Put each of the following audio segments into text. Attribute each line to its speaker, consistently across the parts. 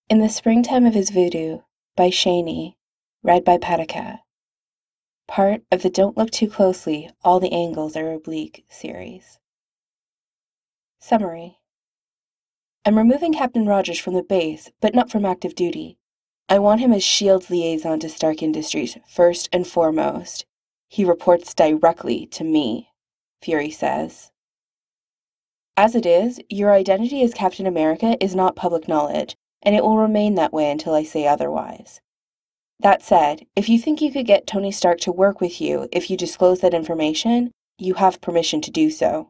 Speaker 1: In the Springtime of His Voodoo by Shaney, read by Patica. Part of the Don't Look Too Closely, All the Angles Are Oblique series. Summary. I'm removing Captain Rogers from the base, but not from active duty. I want him as S.H.I.E.L.D.'s liaison to Stark Industries, first and foremost. He reports directly to me, Fury says. As it is, your identity as Captain America is not public knowledge, and it will remain that way until I say otherwise. That said, if you think you could get Tony Stark to work with you if you disclose that information, you have permission to do so.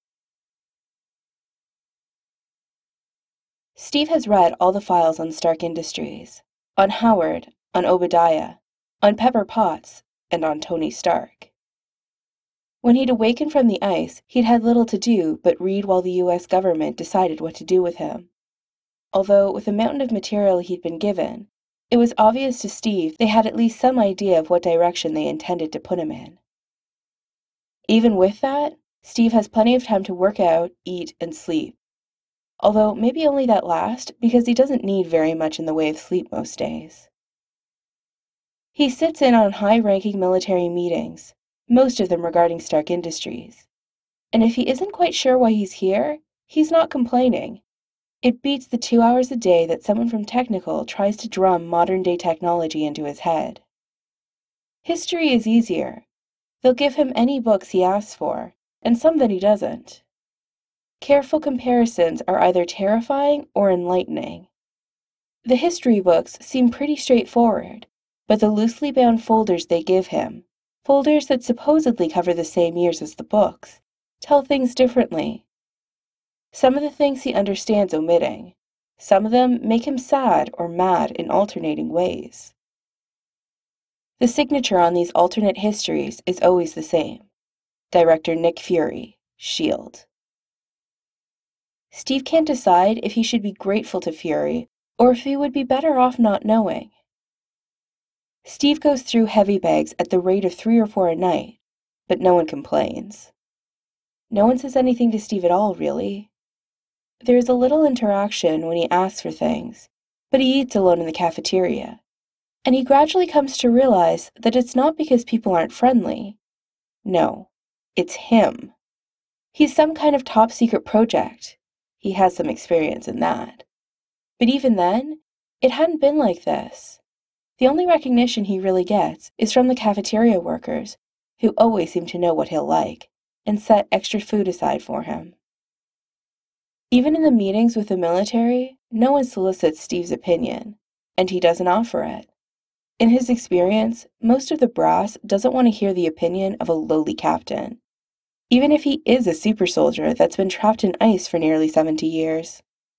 Speaker 1: Steve has read all the files on Stark Industries, on Howard, on Obadiah, on Pepper Potts, and on Tony Stark. When he'd awakened from the ice, he'd had little to do but read while the U.S. government decided what to do with him. Although, with the mountain of material he'd been given, it was obvious to Steve they had at least some idea of what direction they intended to put him in. Even with that, Steve has plenty of time to work out, eat, and sleep. Although maybe only that last, because he doesn't need very much in the way of sleep most days. He sits in on high-ranking military meetings, most of them regarding Stark Industries. And if he isn't quite sure why he's here, he's not complaining. It beats the 2 hours a day that someone from Technical tries to drum modern-day technology into his head. History is easier. They'll give him any books he asks for, and some that he doesn't. Careful comparisons are either terrifying or enlightening. The history books seem pretty straightforward, but the loosely bound folders they give him, folders that supposedly cover the same years as the books, tell things differently. Some of the things he understands omitting. Some of them make him sad or mad in alternating ways. The signature on these alternate histories is always the same. Director Nick Fury, S.H.I.E.L.D. Steve can't decide if he should be grateful to Fury or if he would be better off not knowing. Steve goes through heavy bags at the rate of 3 or 4 a night, but no one complains. No one says anything to Steve at all, really. There is a little interaction when he asks for things, but he eats alone in the cafeteria, and he gradually comes to realize that it's not because people aren't friendly. No, it's him. He's some kind of top-secret project. He has some experience in that. But even then, it hadn't been like this. The only recognition he really gets is from the cafeteria workers, who always seem to know what he'll like, and set extra food aside for him. Even in the meetings with the military, no one solicits Steve's opinion, and he doesn't offer it. In his experience, most of the brass doesn't want to hear the opinion of a lowly captain, even if he is a super soldier that's been trapped in ice for nearly 70 years.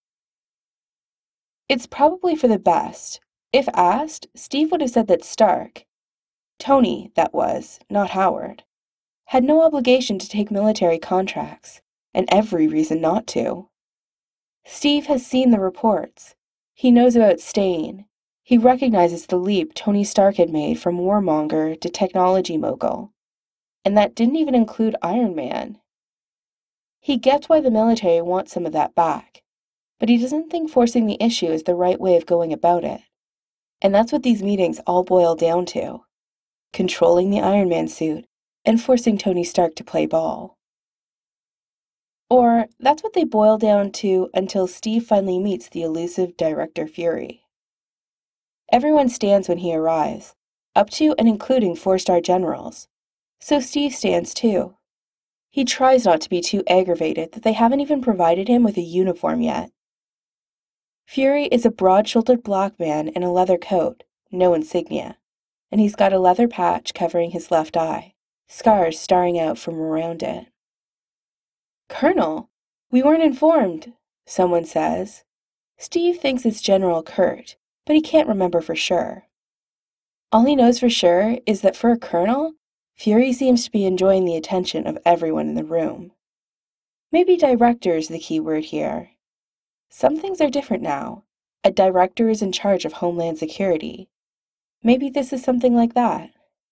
Speaker 1: It's probably for the best. If asked, Steve would have said that Stark, Tony, that was, not Howard, had no obligation to take military contracts, and every reason not to. Steve has seen the reports. He knows about Stain. He recognizes the leap Tony Stark had made from warmonger to technology mogul. And that didn't even include Iron Man. He gets why the military wants some of that back, but he doesn't think forcing the issue is the right way of going about it. And that's what these meetings all boil down to. Controlling the Iron Man suit and forcing Tony Stark to play ball. Or, that's what they boil down to until Steve finally meets the elusive Director Fury. Everyone stands when he arrives, up to and including 4-star generals. So Steve stands too. He tries not to be too aggravated that they haven't even provided him with a uniform yet. Fury is a broad-shouldered black man in a leather coat, no insignia, and he's got a leather patch covering his left eye, scars starring out from around it. "Colonel, we weren't informed," someone says. Steve thinks it's General Kurt, but he can't remember for sure. All he knows for sure is that for a colonel, Fury seems to be enjoying the attention of everyone in the room. Maybe director is the key word here. Some things are different now. A director is in charge of Homeland Security. Maybe this is something like that.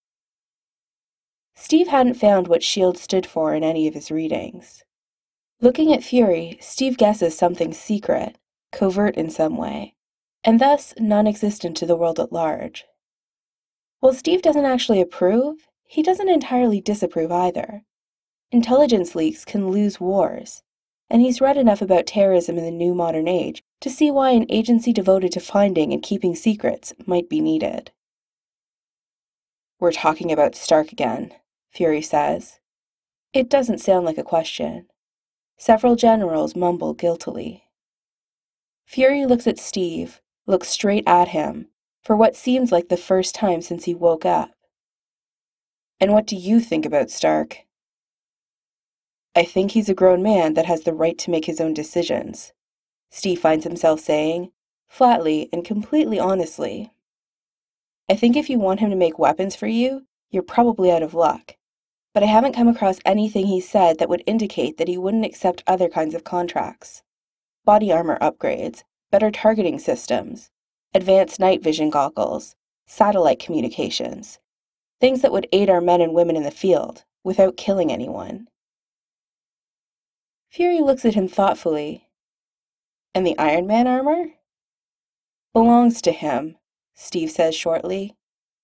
Speaker 1: Steve hadn't found what S.H.I.E.L.D. stood for in any of his readings. Looking at Fury, Steve guesses something secret, covert in some way. and thus non-existent to the world at large. While Steve doesn't actually approve, he doesn't entirely disapprove either. Intelligence leaks can lose wars, and he's read enough about terrorism in the new modern age to see why an agency devoted to finding and keeping secrets might be needed. "We're talking about Stark again," Fury says. It doesn't sound like a question. Several generals mumble guiltily. Fury looks at Steve, looks straight at him, for what seems like the first time since he woke up. "And what do you think about Stark?" "I think he's a grown man that has the right to make his own decisions," Steve finds himself saying, flatly and completely honestly. "I think if you want him to make weapons for you, you're probably out of luck. But I haven't come across anything he said that would indicate that he wouldn't accept other kinds of contracts. Body armor upgrades, better targeting systems, advanced night vision goggles, satellite communications, things that would aid our men and women in the field without killing anyone." Fury looks at him thoughtfully. "And the Iron Man armor?" "Belongs to him," Steve says shortly.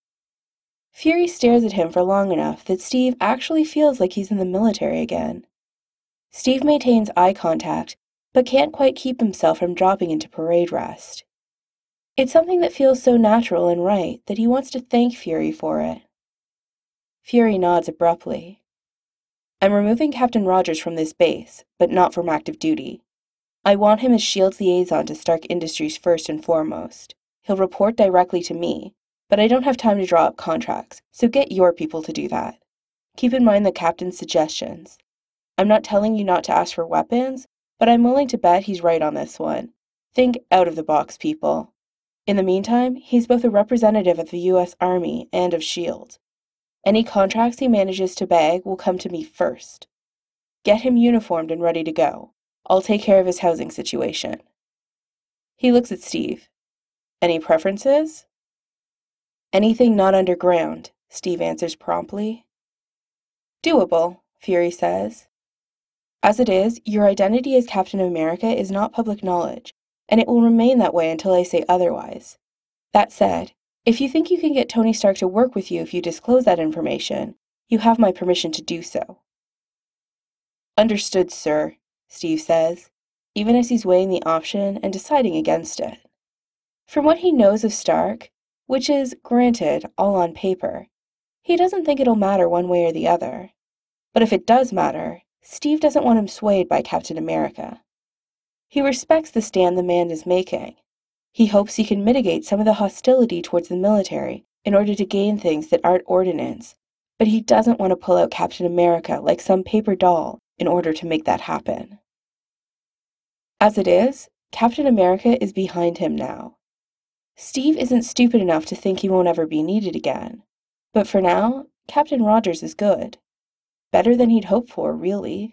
Speaker 1: Fury stares at him for long enough that Steve actually feels like he's in the military again. Steve maintains eye contact, but can't quite keep himself from dropping into parade rest. It's something that feels so natural and right that he wants to thank Fury for it. Fury nods abruptly. "I'm removing Captain Rogers from this base, but not from active duty. I want him as S.H.I.E.L.D.'s liaison to Stark Industries first and foremost. He'll report directly to me, but I don't have time to draw up contracts, so get your people to do that. Keep in mind the captain's suggestions. I'm not telling you not to ask for weapons, but I'm willing to bet he's right on this one. Think out of the box, people. In the meantime, he's both a representative of the U.S. Army and of S.H.I.E.L.D. Any contracts he manages to bag will come to me first. Get him uniformed and ready to go. I'll take care of his housing situation." He looks at Steve. "Any preferences?" "Anything not underground," Steve answers promptly. "Doable," Fury says. "As it is, your identity as Captain America is not public knowledge, and it will remain that way until I say otherwise. That said, if you think you can get Tony Stark to work with you if you disclose that information, you have my permission to do so." "Understood, sir," Steve says, even as he's weighing the option and deciding against it. From what he knows of Stark, which is, granted, all on paper, he doesn't think it'll matter one way or the other. But if it does matter, Steve doesn't want him swayed by Captain America. He respects the stand the man is making. He hopes he can mitigate some of the hostility towards the military in order to gain things that aren't ordnance, but he doesn't want to pull out Captain America like some paper doll in order to make that happen. As it is, Captain America is behind him now. Steve isn't stupid enough to think he won't ever be needed again, but for now, Captain Rogers is good. Better than he'd hoped for, really.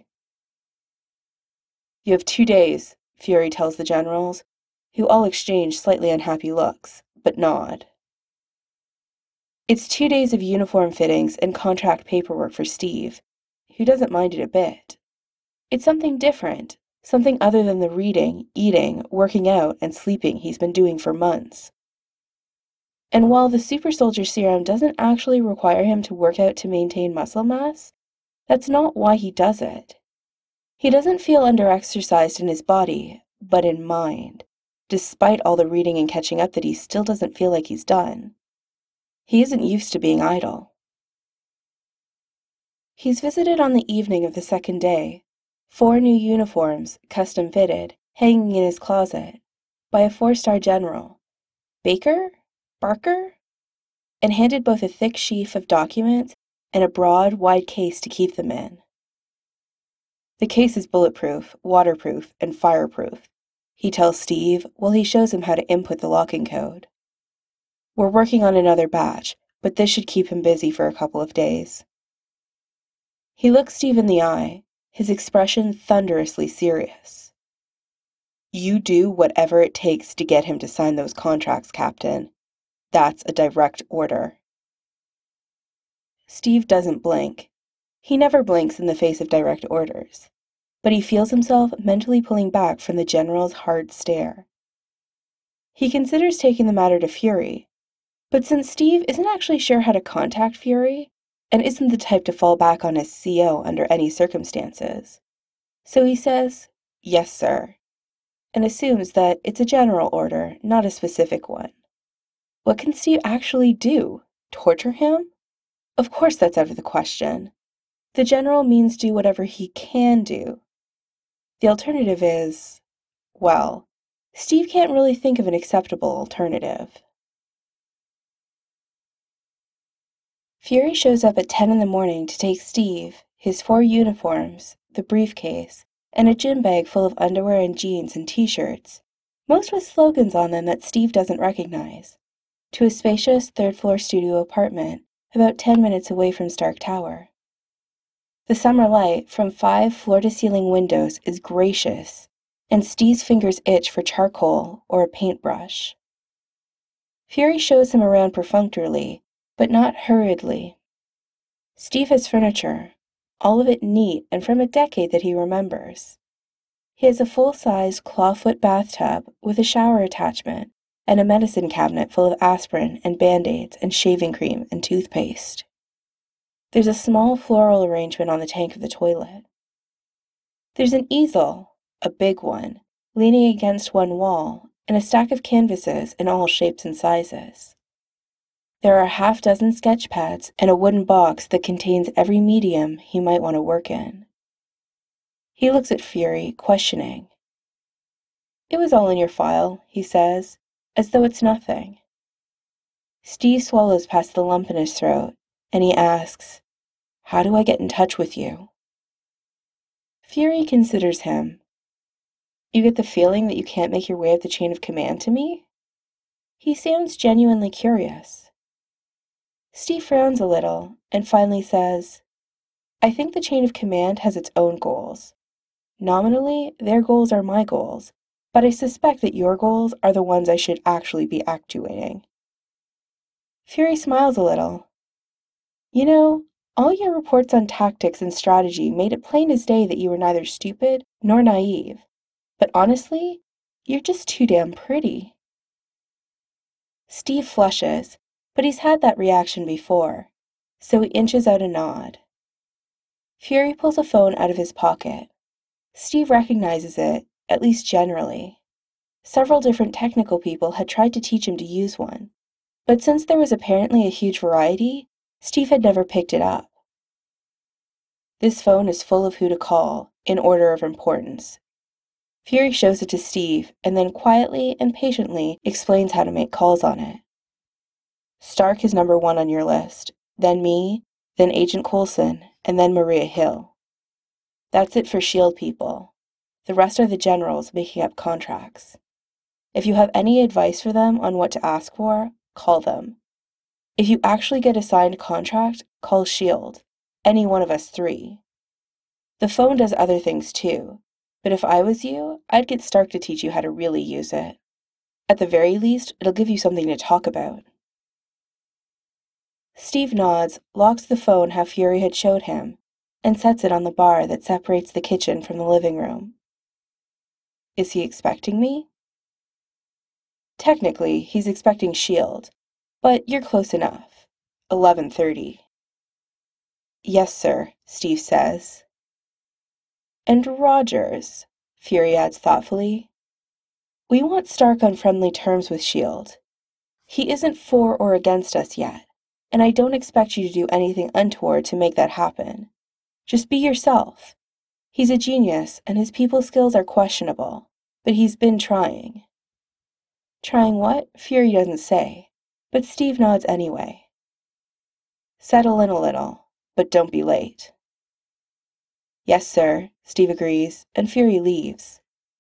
Speaker 1: "You have 2 days," Fury tells the generals, who all exchange slightly unhappy looks, but nod. It's 2 days of uniform fittings and contract paperwork for Steve, who doesn't mind it a bit. It's something different, something other than the reading, eating, working out, and sleeping he's been doing for months. And while the super soldier serum doesn't actually require him to work out to maintain muscle mass, that's not why he does it. He doesn't feel underexercised in his body, but in mind, despite all the reading and catching up that he still doesn't feel like he's done. He isn't used to being idle. He's visited on the evening of the second day, 4 new uniforms, custom fitted, hanging in his closet, by a 4-star general. Barker? And handed both a thick sheaf of documents and a broad, wide case to keep them in. The case is bulletproof, waterproof, and fireproof, he tells Steve while he shows him how to input the locking code. We're working on another batch, but this should keep him busy for a couple of days. He looks Steve in the eye, his expression thunderously serious. You do whatever it takes to get him to sign those contracts, Captain. That's a direct order. Steve doesn't blink. He never blinks in the face of direct orders, but he feels himself mentally pulling back from the general's hard stare. He considers taking the matter to Fury, but since Steve isn't actually sure how to contact Fury, and isn't the type to fall back on his CO under any circumstances, so he says, "Yes, sir," and assumes that it's a general order, not a specific one. What can Steve actually do? Torture him? Of course that's out of the question. The general means do whatever he can do. The alternative is, well, Steve can't really think of an acceptable alternative. Fury shows up at 10 in the morning to take Steve, his 4 uniforms, the briefcase, and a gym bag full of underwear and jeans and t-shirts, most with slogans on them that Steve doesn't recognize, to a spacious third-floor studio apartment about 10 minutes away from Stark Tower. The summer light from 5 floor-to-ceiling windows is gracious, and Steve's fingers itch for charcoal or a paintbrush. Fury shows him around perfunctorily, but not hurriedly. Steve has furniture, all of it neat and from a decade that he remembers. He has a full-sized clawfoot bathtub with a shower attachment and a medicine cabinet full of aspirin and Band-Aids and shaving cream and toothpaste. There's a small floral arrangement on the tank of the toilet. There's an easel, a big one, leaning against one wall, and a stack of canvases in all shapes and sizes. There are 6 sketch pads and a wooden box that contains every medium he might want to work in. He looks at Fury, questioning. "It was all in your file," he says, as though it's nothing. Steve swallows past the lump in his throat, and he asks, "How do I get in touch with you?" Fury considers him. "You get the feeling that you can't make your way up the chain of command to me?" He sounds genuinely curious. Steve frowns a little and finally says, "I think the chain of command has its own goals. Nominally, their goals are my goals, but I suspect that your goals are the ones I should actually be actuating." Fury smiles a little. "You know, all your reports on tactics and strategy made it plain as day that you were neither stupid nor naive. But honestly, you're just too damn pretty." Steve flushes, but he's had that reaction before, so he inches out a nod. Fury pulls a phone out of his pocket. Steve recognizes it, at least generally. Several different technical people had tried to teach him to use one, but since there was apparently a huge variety, Steve had never picked it up. This phone is full of who to call, in order of importance. Fury shows it to Steve, and then quietly and patiently explains how to make calls on it. "Stark is number 1 on your list, then me, then Agent Coulson, and then Maria Hill. That's it for S.H.I.E.L.D. people. The rest are the generals making up contracts. If you have any advice for them on what to ask for, call them. If you actually get a signed contract, call S.H.I.E.L.D., any one of us 3. The phone does other things too, but if I was you, I'd get Stark to teach you how to really use it. At the very least, it'll give you something to talk about." Steve nods, locks the phone how Fury had showed him, and sets it on the bar that separates the kitchen from the living room. Is he expecting me? Technically, he's expecting S.H.I.E.L.D., but you're close enough. 11:30. "Yes, sir," Steve says. "And Rogers," Fury adds thoughtfully. "We want Stark on friendly terms with S.H.I.E.L.D. He isn't for or against us yet, and I don't expect you to do anything untoward to make that happen. Just be yourself. He's a genius, and his people skills are questionable, but he's been trying." Trying what? Fury doesn't say, but Steve nods anyway. "Settle in a little, but don't be late." "Yes, sir," Steve agrees, and Fury leaves.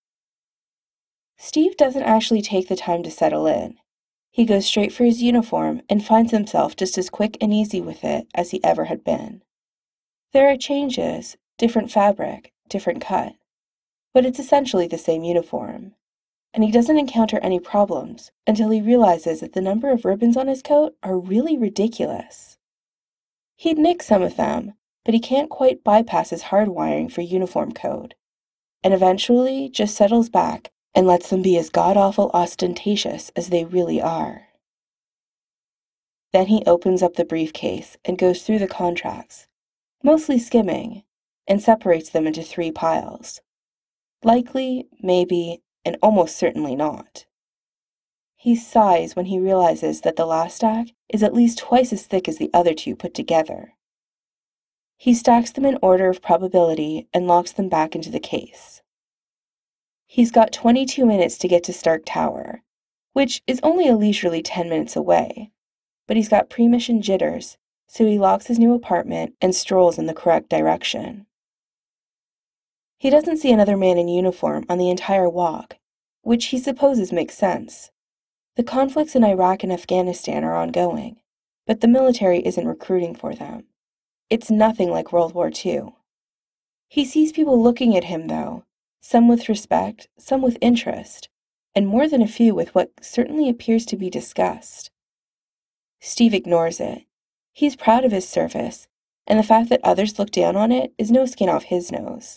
Speaker 1: Steve doesn't actually take the time to settle in. He goes straight for his uniform and finds himself just as quick and easy with it as he ever had been. There are changes, different fabric, different cut, but it's essentially the same uniform, and he doesn't encounter any problems until he realizes that the number of ribbons on his coat are really ridiculous. He'd nick some of them, but he can't quite bypass his hardwiring for uniform code, and eventually just settles back and lets them be as god-awful ostentatious as they really are. Then he opens up the briefcase and goes through the contracts, mostly skimming, and separates them into 3 piles. Likely, maybe, and almost certainly not. He sighs when he realizes that the last stack is at least twice as thick as the other 2 put together. He stacks them in order of probability and locks them back into the case. He's got 22 minutes to get to Stark Tower, which is only a leisurely 10 minutes away, but he's got pre-mission jitters, so he locks his new apartment and strolls in the correct direction. He doesn't see another man in uniform on the entire walk, which he supposes makes sense. The conflicts in Iraq and Afghanistan are ongoing, but the military isn't recruiting for them. It's nothing like World War II. He sees people looking at him, though, some with respect, some with interest, and more than a few with what certainly appears to be disgust. Steve ignores it. He's proud of his service, and the fact that others look down on it is no skin off his nose.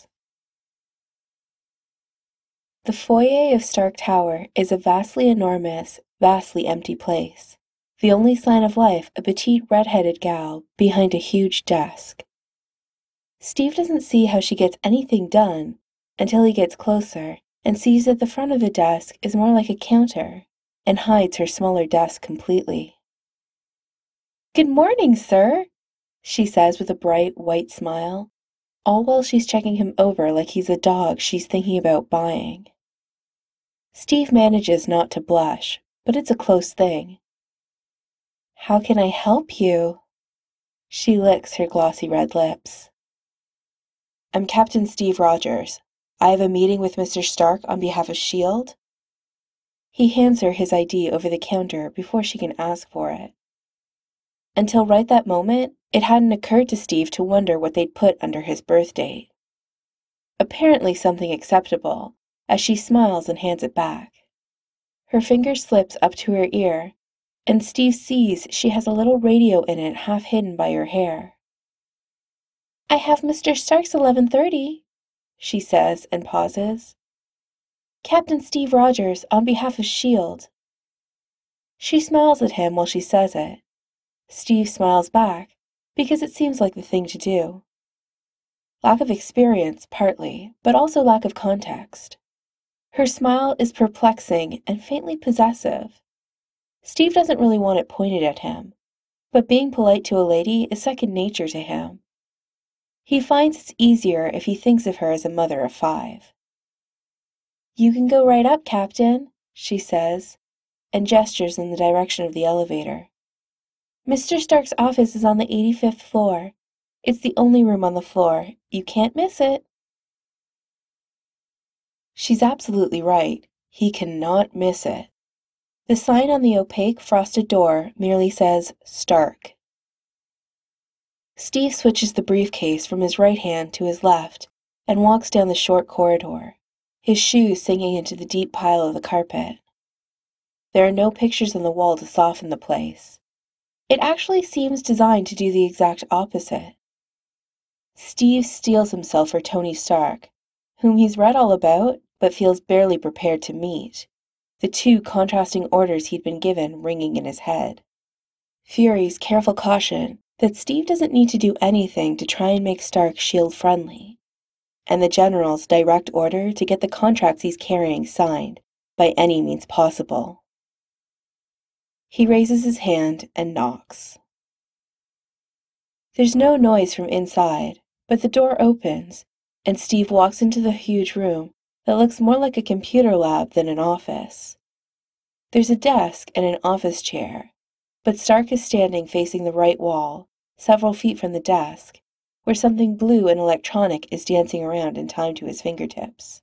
Speaker 1: The foyer of Stark Tower is a vastly enormous, vastly empty place. The only sign of life, a petite red-headed gal behind a huge desk. Steve doesn't see how she gets anything done until he gets closer and sees that the front of the desk is more like a counter and hides her smaller desk completely. "Good morning, sir," she says with a bright, white smile, all while she's checking him over like he's a dog she's thinking about buying. Steve manages not to blush, but it's a close thing. "How can I help you?" She licks her glossy red lips. "I'm Captain Steve Rogers. I have a meeting with Mr. Stark on behalf of S.H.I.E.L.D. He hands her his ID over the counter before she can ask for it. Until right that moment, it hadn't occurred to Steve to wonder what they'd put under his birth date. Apparently something acceptable, as she smiles and hands it back. Her finger slips up to her ear, and Steve sees she has a little radio in it half hidden by her hair. "I have Mr. Stark's 11:30, she says and pauses. "Captain Steve Rogers on behalf of S.H.I.E.L.D. She smiles at him while she says it. Steve smiles back, because it seems like the thing to do. Lack of experience, partly, but also lack of context. Her smile is perplexing and faintly possessive. Steve doesn't really want it pointed at him, but being polite to a lady is second nature to him. He finds it's easier if he thinks of her as a mother of 5. "You can go right up, Captain," she says, and gestures in the direction of the elevator. "Mr. Stark's office is on the 85th floor. It's the only room on the floor. You can't miss it." She's absolutely right. He cannot miss it. The sign on the opaque frosted door merely says, "Stark." Steve switches the briefcase from his right hand to his left and walks down the short corridor, his shoes sinking into the deep pile of the carpet. There are no pictures on the wall to soften the place. It actually seems designed to do the exact opposite. Steve steels himself for Tony Stark, whom he's read all about but feels barely prepared to meet, the 2 contrasting orders he'd been given ringing in his head. Fury's careful caution that Steve doesn't need to do anything to try and make Stark S.H.I.E.L.D. friendly, and the General's direct order to get the contracts he's carrying signed by any means possible. He raises his hand and knocks. There's no noise from inside, but the door opens, and Steve walks into the huge room that looks more like a computer lab than an office. There's a desk and an office chair, but Stark is standing facing the right wall, several feet from the desk, where something blue and electronic is dancing around in time to his fingertips.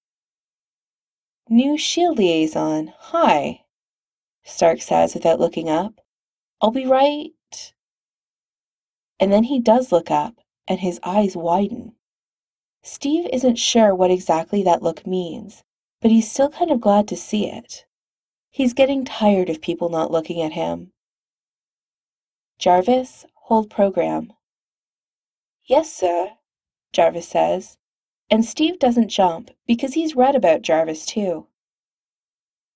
Speaker 1: "New S.H.I.E.L.D. liaison, hi," Stark says without looking up. "I'll be right..." And then he does look up, and his eyes widen. Steve isn't sure what exactly that look means, but he's still kind of glad to see it. He's getting tired of people not looking at him. "Jarvis, hold program." "Yes, sir," Jarvis says, and Steve doesn't jump because he's read about Jarvis too.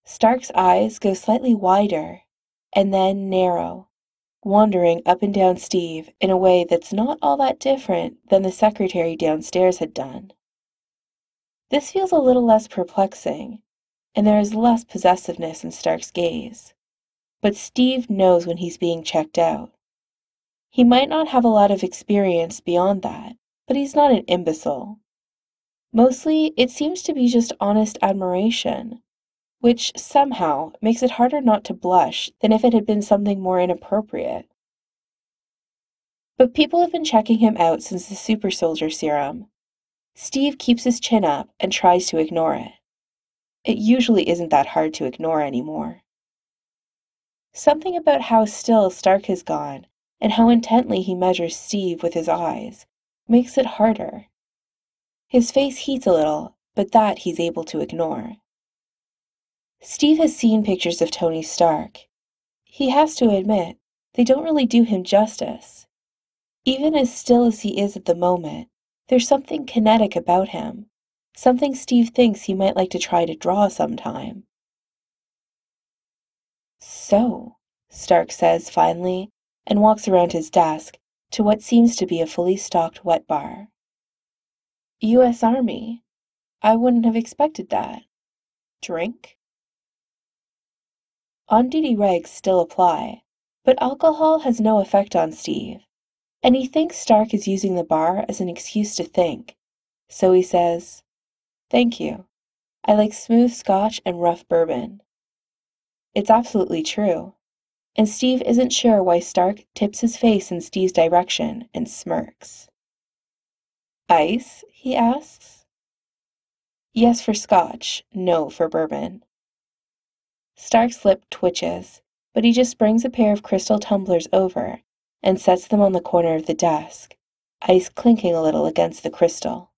Speaker 1: Stark's eyes go slightly wider and then narrow, wandering up and down Steve in a way that's not all that different than the secretary downstairs had done. This feels a little less perplexing, and there is less possessiveness in Stark's gaze. But Steve knows when he's being checked out. He might not have a lot of experience beyond that, but he's not an imbecile. Mostly, it seems to be just honest admiration, which somehow makes it harder not to blush than if it had been something more inappropriate. But people have been checking him out since the super soldier serum. Steve keeps his chin up and tries to ignore it. It usually isn't that hard to ignore anymore. Something about how still Stark has gone and how intently he measures Steve with his eyes makes it harder. His face heats a little, but that he's able to ignore. Steve has seen pictures of Tony Stark. He has to admit, they don't really do him justice. Even as still as he is at the moment, there's something kinetic about him, something Steve thinks he might like to try to draw sometime. So, Stark says finally, and walks around his desk to what seems to be a fully stocked wet bar. U.S. Army. I wouldn't have expected that. Drink? On-duty regs still apply, but alcohol has no effect on Steve, and he thinks Stark is using the bar as an excuse to think, so he says, "Thank you. I like smooth scotch and rough bourbon." It's absolutely true, and Steve isn't sure why Stark tips his face in Steve's direction and smirks. "Ice?" he asks. Yes for scotch, no for bourbon. Stark's lip twitches, but he just brings a pair of crystal tumblers over and sets them on the corner of the desk, ice clinking a little against the crystal.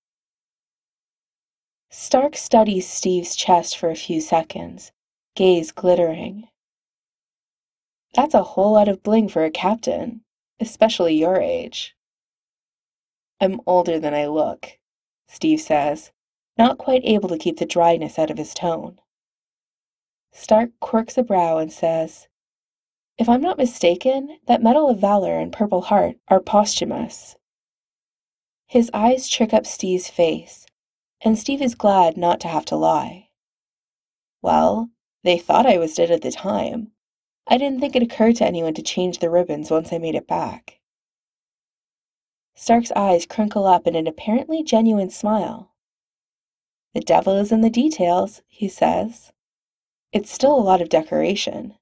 Speaker 1: Stark studies Steve's chest for a few seconds, gaze glittering. That's a whole lot of bling for a captain, especially your age. I'm older than I look, Steve says, not quite able to keep the dryness out of his tone. Stark quirks a brow and says, "If I'm not mistaken, that Medal of Valor and Purple Heart are posthumous." His eyes trick up Steve's face, and Steve is glad not to have to lie. "Well, they thought I was dead at the time. I didn't think it occurred to anyone to change the ribbons once I made it back." Stark's eyes crinkle up in an apparently genuine smile. "The devil is in the details," he says. "It's still a lot of decoration."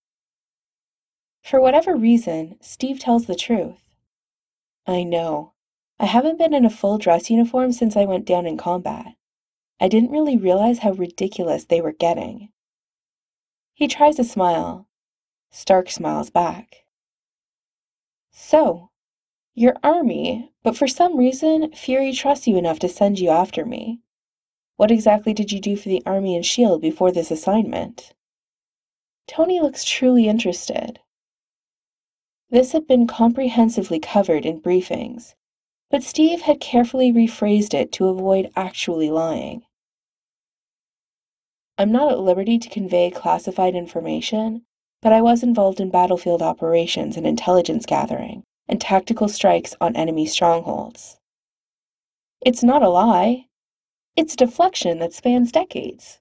Speaker 1: For whatever reason, Steve tells the truth. "I know. I haven't been in a full dress uniform since I went down in combat. I didn't really realize how ridiculous they were getting." He tries a smile. Stark smiles back. "So, you're Army, but for some reason, Fury trusts you enough to send you after me. What exactly did you do for the Army and S.H.I.E.L.D. before this assignment?" Tony looks truly interested. This had been comprehensively covered in briefings, but Steve had carefully rephrased it to avoid actually lying. "I'm not at liberty to convey classified information, but I was involved in battlefield operations and intelligence gathering and tactical strikes on enemy strongholds." It's not a lie. It's deflection that spans decades.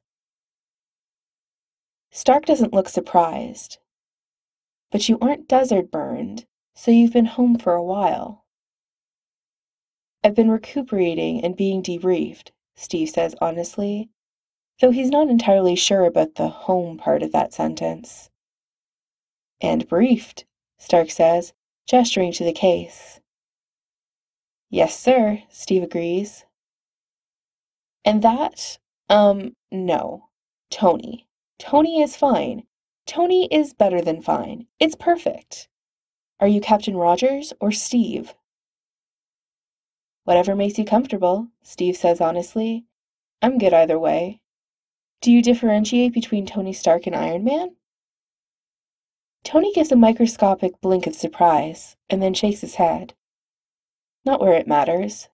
Speaker 1: Stark doesn't look surprised. "But you aren't desert burned, so you've been home for a while." "I've been recuperating and being debriefed," Steve says honestly, though he's not entirely sure about the home part of that sentence. "And briefed," Stark says, gesturing to the case. "Yes, sir," Steve agrees. "And that, no. Tony. Tony is fine. Tony is better than fine. It's perfect. Are you Captain Rogers or Steve?" "Whatever makes you comfortable," Steve says honestly. "I'm good either way. Do you differentiate between Tony Stark and Iron Man?" Tony gives a microscopic blink of surprise, and then shakes his head. "Not where it matters."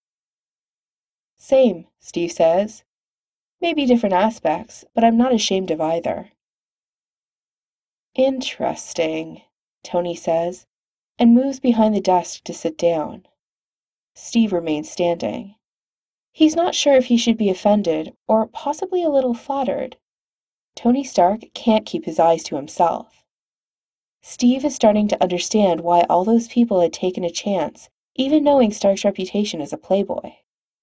Speaker 1: "Same," Steve says. "Maybe different aspects, but I'm not ashamed of either." Interesting, Tony says, and moves behind the desk to sit down. Steve remains standing. He's not sure if he should be offended or possibly a little flattered. Tony Stark can't keep his eyes to himself. Steve is starting to understand why all those people had taken a chance, even knowing Stark's reputation as a playboy.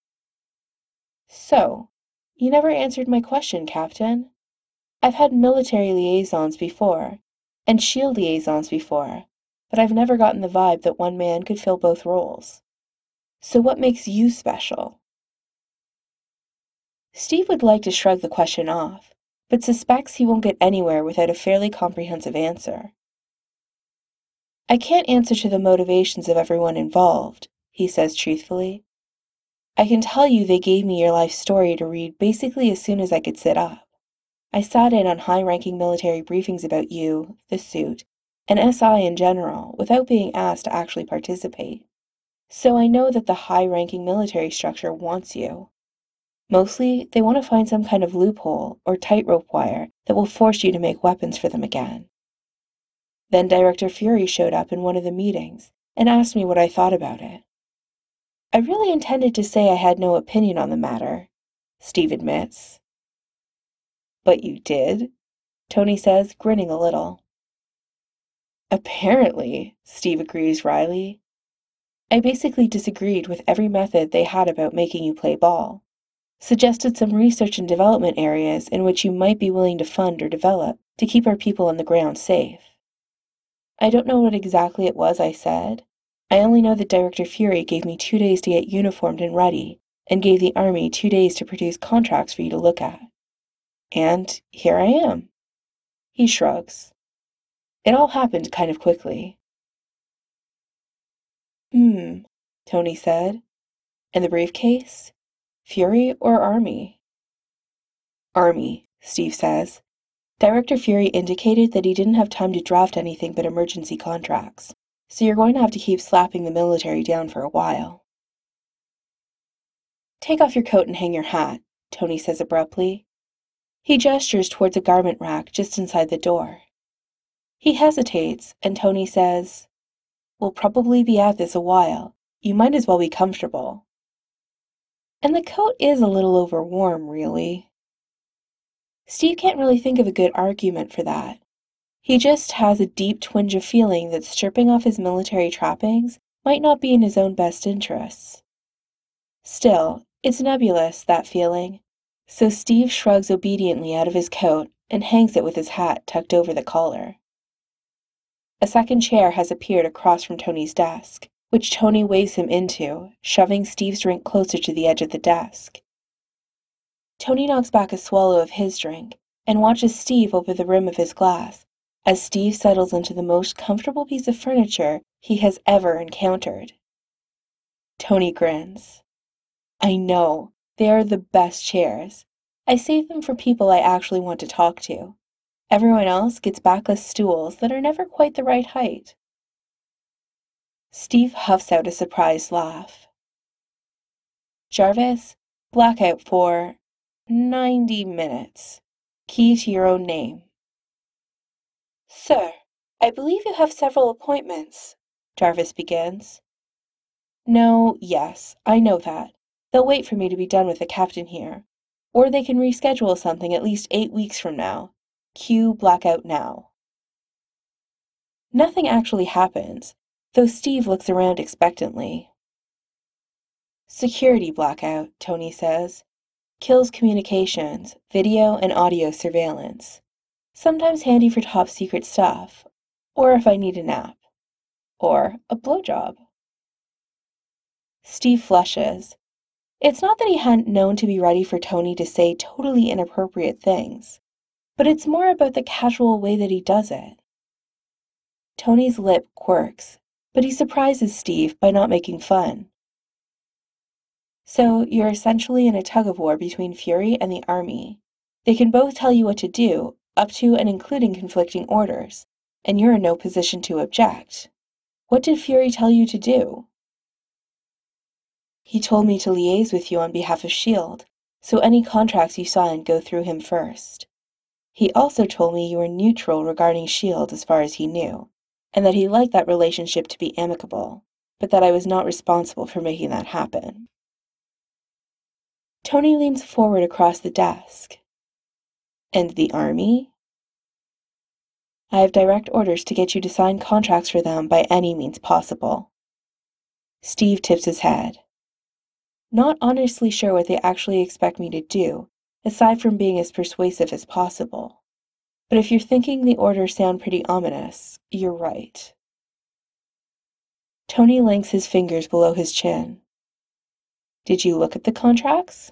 Speaker 1: So, you never answered my question, Captain. I've had military liaisons before, and SHIELD liaisons before, but I've never gotten the vibe that one man could fill both roles. So what makes you special? Steve would like to shrug the question off, but suspects he won't get anywhere without a fairly comprehensive answer. I can't answer to the motivations of everyone involved, he says truthfully. I can tell you they gave me your life story to read basically as soon as I could sit up. I sat in on high-ranking military briefings about you, the suit, and SI in general without being asked to actually participate. So I know that the high-ranking military structure wants you. Mostly, they want to find some kind of loophole or tightrope wire that will force you to make weapons for them again. Then Director Fury showed up in one of the meetings and asked me what I thought about it. I really intended to say I had no opinion on the matter, Steve admits. But you did? Tony says, grinning a little. Apparently, Steve agrees wryly. I basically disagreed with every method they had about making you play ball. Suggested some research and development areas in which you might be willing to fund or develop to keep our people on the ground safe. I don't know what exactly it was I said. I only know that Director Fury gave me 2 days to get uniformed and ready, and gave the Army 2 days to produce contracts for you to look at. And here I am. He shrugs. It all happened kind of quickly. Tony said. And the briefcase? Fury or Army? Army, Steve says. Director Fury indicated that he didn't have time to draft anything but emergency contracts, so you're going to have to keep slapping the military down for a while. Take off your coat and hang your hat, Tony says abruptly. He gestures towards a garment rack just inside the door. He hesitates, and Tony says, We'll probably be at this a while. You might as well be comfortable. And the coat is a little over warm, really. Steve can't really think of a good argument for that. He just has a deep twinge of feeling that stripping off his military trappings might not be in his own best interests. Still, it's nebulous, that feeling, so Steve shrugs obediently out of his coat and hangs it with his hat tucked over the collar. A second chair has appeared across from Tony's desk, which Tony waves him into, shoving Steve's drink closer to the edge of the desk. Tony knocks back a swallow of his drink and watches Steve over the rim of his glass as Steve settles into the most comfortable piece of furniture he has ever encountered. Tony grins. I know, they are the best chairs. I save them for people I actually want to talk to. Everyone else gets backless stools that are never quite the right height. Steve huffs out a surprised laugh. Jarvis, blackout for 90 minutes. Key to your own name. Sir, I believe you have several appointments, Jarvis begins. No, yes, I know that. They'll wait for me to be done with the captain here. Or they can reschedule something at least 8 weeks from now. Cue blackout now. Nothing actually happens, though Steve looks around expectantly. Security blackout, Tony says. Kills communications, video and audio surveillance. Sometimes handy for top secret stuff, or if I need a nap, or a blowjob. Steve flushes. It's not that he hadn't known to be ready for Tony to say totally inappropriate things, but it's more about the casual way that he does it. Tony's lip quirks, but he surprises Steve by not making fun. So you're essentially in a tug-of-war between Fury and the Army. They can both tell you what to do, up to and including conflicting orders, and you're in no position to object. What did Fury tell you to do? He told me to liaise with you on behalf of SHIELD, so any contracts you sign go through him first. He also told me you were neutral regarding S.H.I.E.L.D. as far as he knew, and that he liked that relationship to be amicable, but that I was not responsible for making that happen. Tony leans forward across the desk. And the Army? I have direct orders to get you to sign contracts for them by any means possible. Steve tips his head. Not honestly sure what they actually expect me to do, aside from being as persuasive as possible. But if you're thinking the orders sound pretty ominous, you're right. Tony links his fingers below his chin. Did you look at the contracts?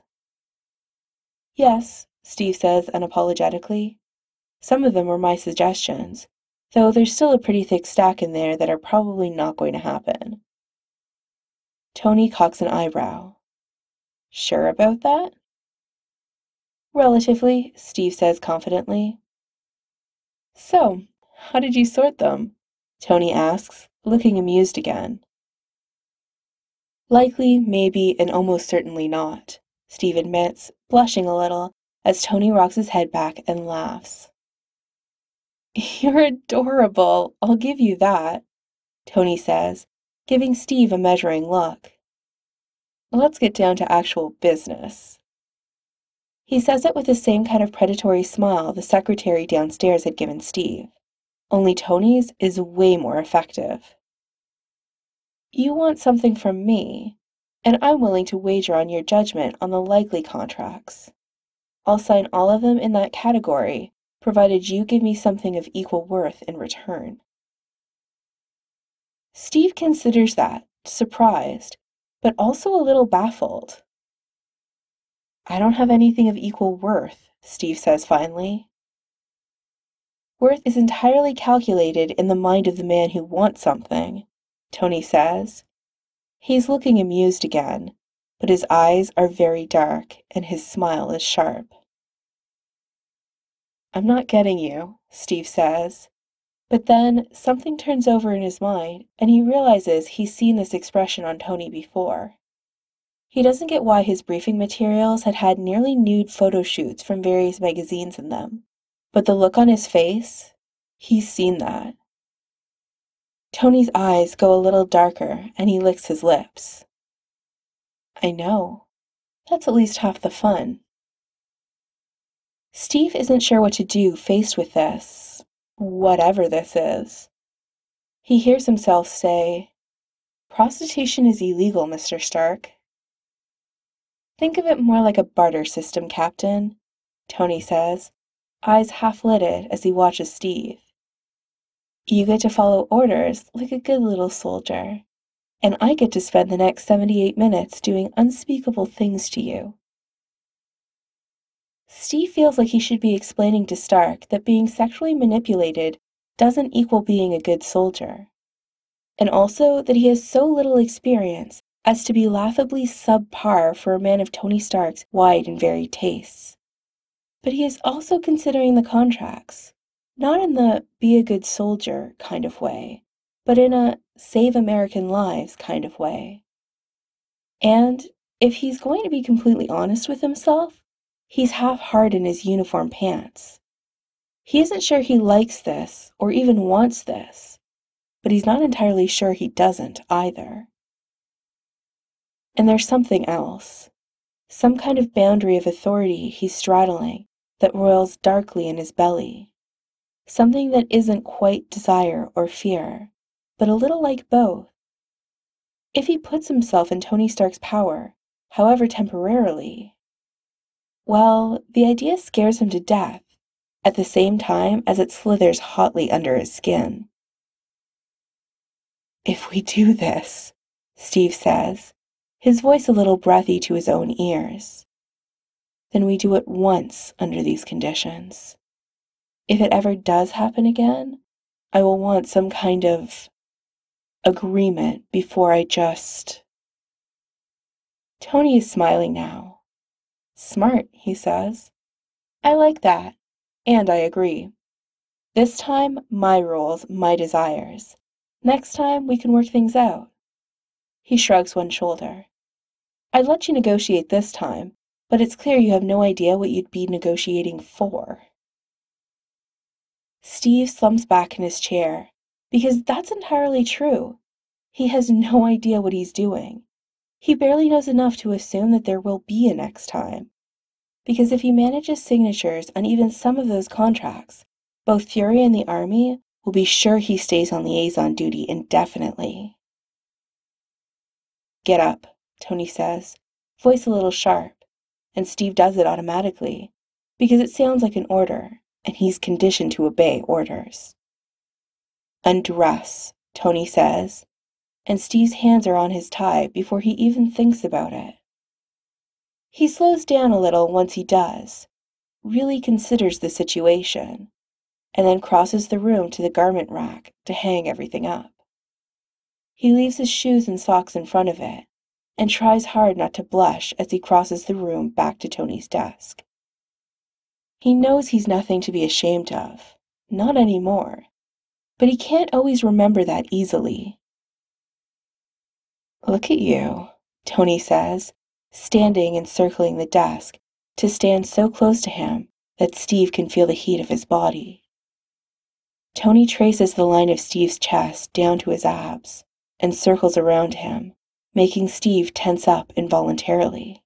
Speaker 1: Yes, Steve says unapologetically. Some of them were my suggestions, though there's still a pretty thick stack in there that are probably not going to happen. Tony cocks an eyebrow. Sure about that? Relatively, Steve says confidently. So, how did you sort them? Tony asks, looking amused again. Likely, maybe, and almost certainly not, Steve admits, blushing a little, as Tony rocks his head back and laughs. You're adorable, I'll give you that, Tony says, giving Steve a measuring look. Let's get down to actual business. He says it with the same kind of predatory smile the secretary downstairs had given Steve, only Tony's is way more effective. You want something from me, and I'm willing to wager on your judgment on the likely contracts. I'll sign all of them in that category, provided you give me something of equal worth in return. Steve considers that, surprised, but also a little baffled. I don't have anything of equal worth, Steve says finally. Worth is entirely calculated in the mind of the man who wants something, Tony says. He's looking amused again, but his eyes are very dark and his smile is sharp. I'm not getting you, Steve says. But then something turns over in his mind and he realizes he's seen this expression on Tony before. He doesn't get why his briefing materials had nearly nude photo shoots from various magazines in them, but the look on his face, he's seen that. Tony's eyes go a little darker and he licks his lips. I know. That's at least half the fun. Steve isn't sure what to do faced with this, whatever this is. He hears himself say, Prostitution is illegal, Mr. Stark. Think of it more like a barter system, Captain, Tony says, eyes half-lidded as he watches Steve. You get to follow orders like a good little soldier, and I get to spend the next 78 minutes doing unspeakable things to you. Steve feels like he should be explaining to Stark that being sexually manipulated doesn't equal being a good soldier, and also that he has so little experience as to be laughably subpar for a man of Tony Stark's wide and varied tastes. But he is also considering the contracts, not in the be a good soldier kind of way, but in a save American lives kind of way. And if he's going to be completely honest with himself, he's half-hard in his uniform pants. He isn't sure he likes this or even wants this, but he's not entirely sure he doesn't either. And there's something else, some kind of boundary of authority he's straddling that roils darkly in his belly, something that isn't quite desire or fear, but a little like both. If he puts himself in Tony Stark's power, however temporarily, well, the idea scares him to death, at the same time as it slithers hotly under his skin. If we do this, Steve says, his voice a little breathy to his own ears, then we do it once under these conditions. If it ever does happen again, I will want some kind of agreement before I just... Tony is smiling now. Smart, he says. I like that, and I agree. This time, my rules, my desires. Next time, we can work things out. He shrugs one shoulder. I'd let you negotiate this time, but it's clear you have no idea what you'd be negotiating for. Steve slumps back in his chair, because that's entirely true. He has no idea what he's doing. He barely knows enough to assume that there will be a next time. Because if he manages signatures on even some of those contracts, both Fury and the Army will be sure he stays on liaison duty indefinitely. Get up, Tony says, voice a little sharp, and Steve does it automatically, because it sounds like an order, and he's conditioned to obey orders. Undress, Tony says, and Steve's hands are on his tie before he even thinks about it. He slows down a little once he does, really considers the situation, and then crosses the room to the garment rack to hang everything up. He leaves his shoes and socks in front of it, and tries hard not to blush as he crosses the room back to Tony's desk. He knows he's nothing to be ashamed of, not anymore, but he can't always remember that easily. Look at you, Tony says, standing and circling the desk to stand so close to him that Steve can feel the heat of his body. Tony traces the line of Steve's chest down to his abs and circles around him, making Steve tense up involuntarily.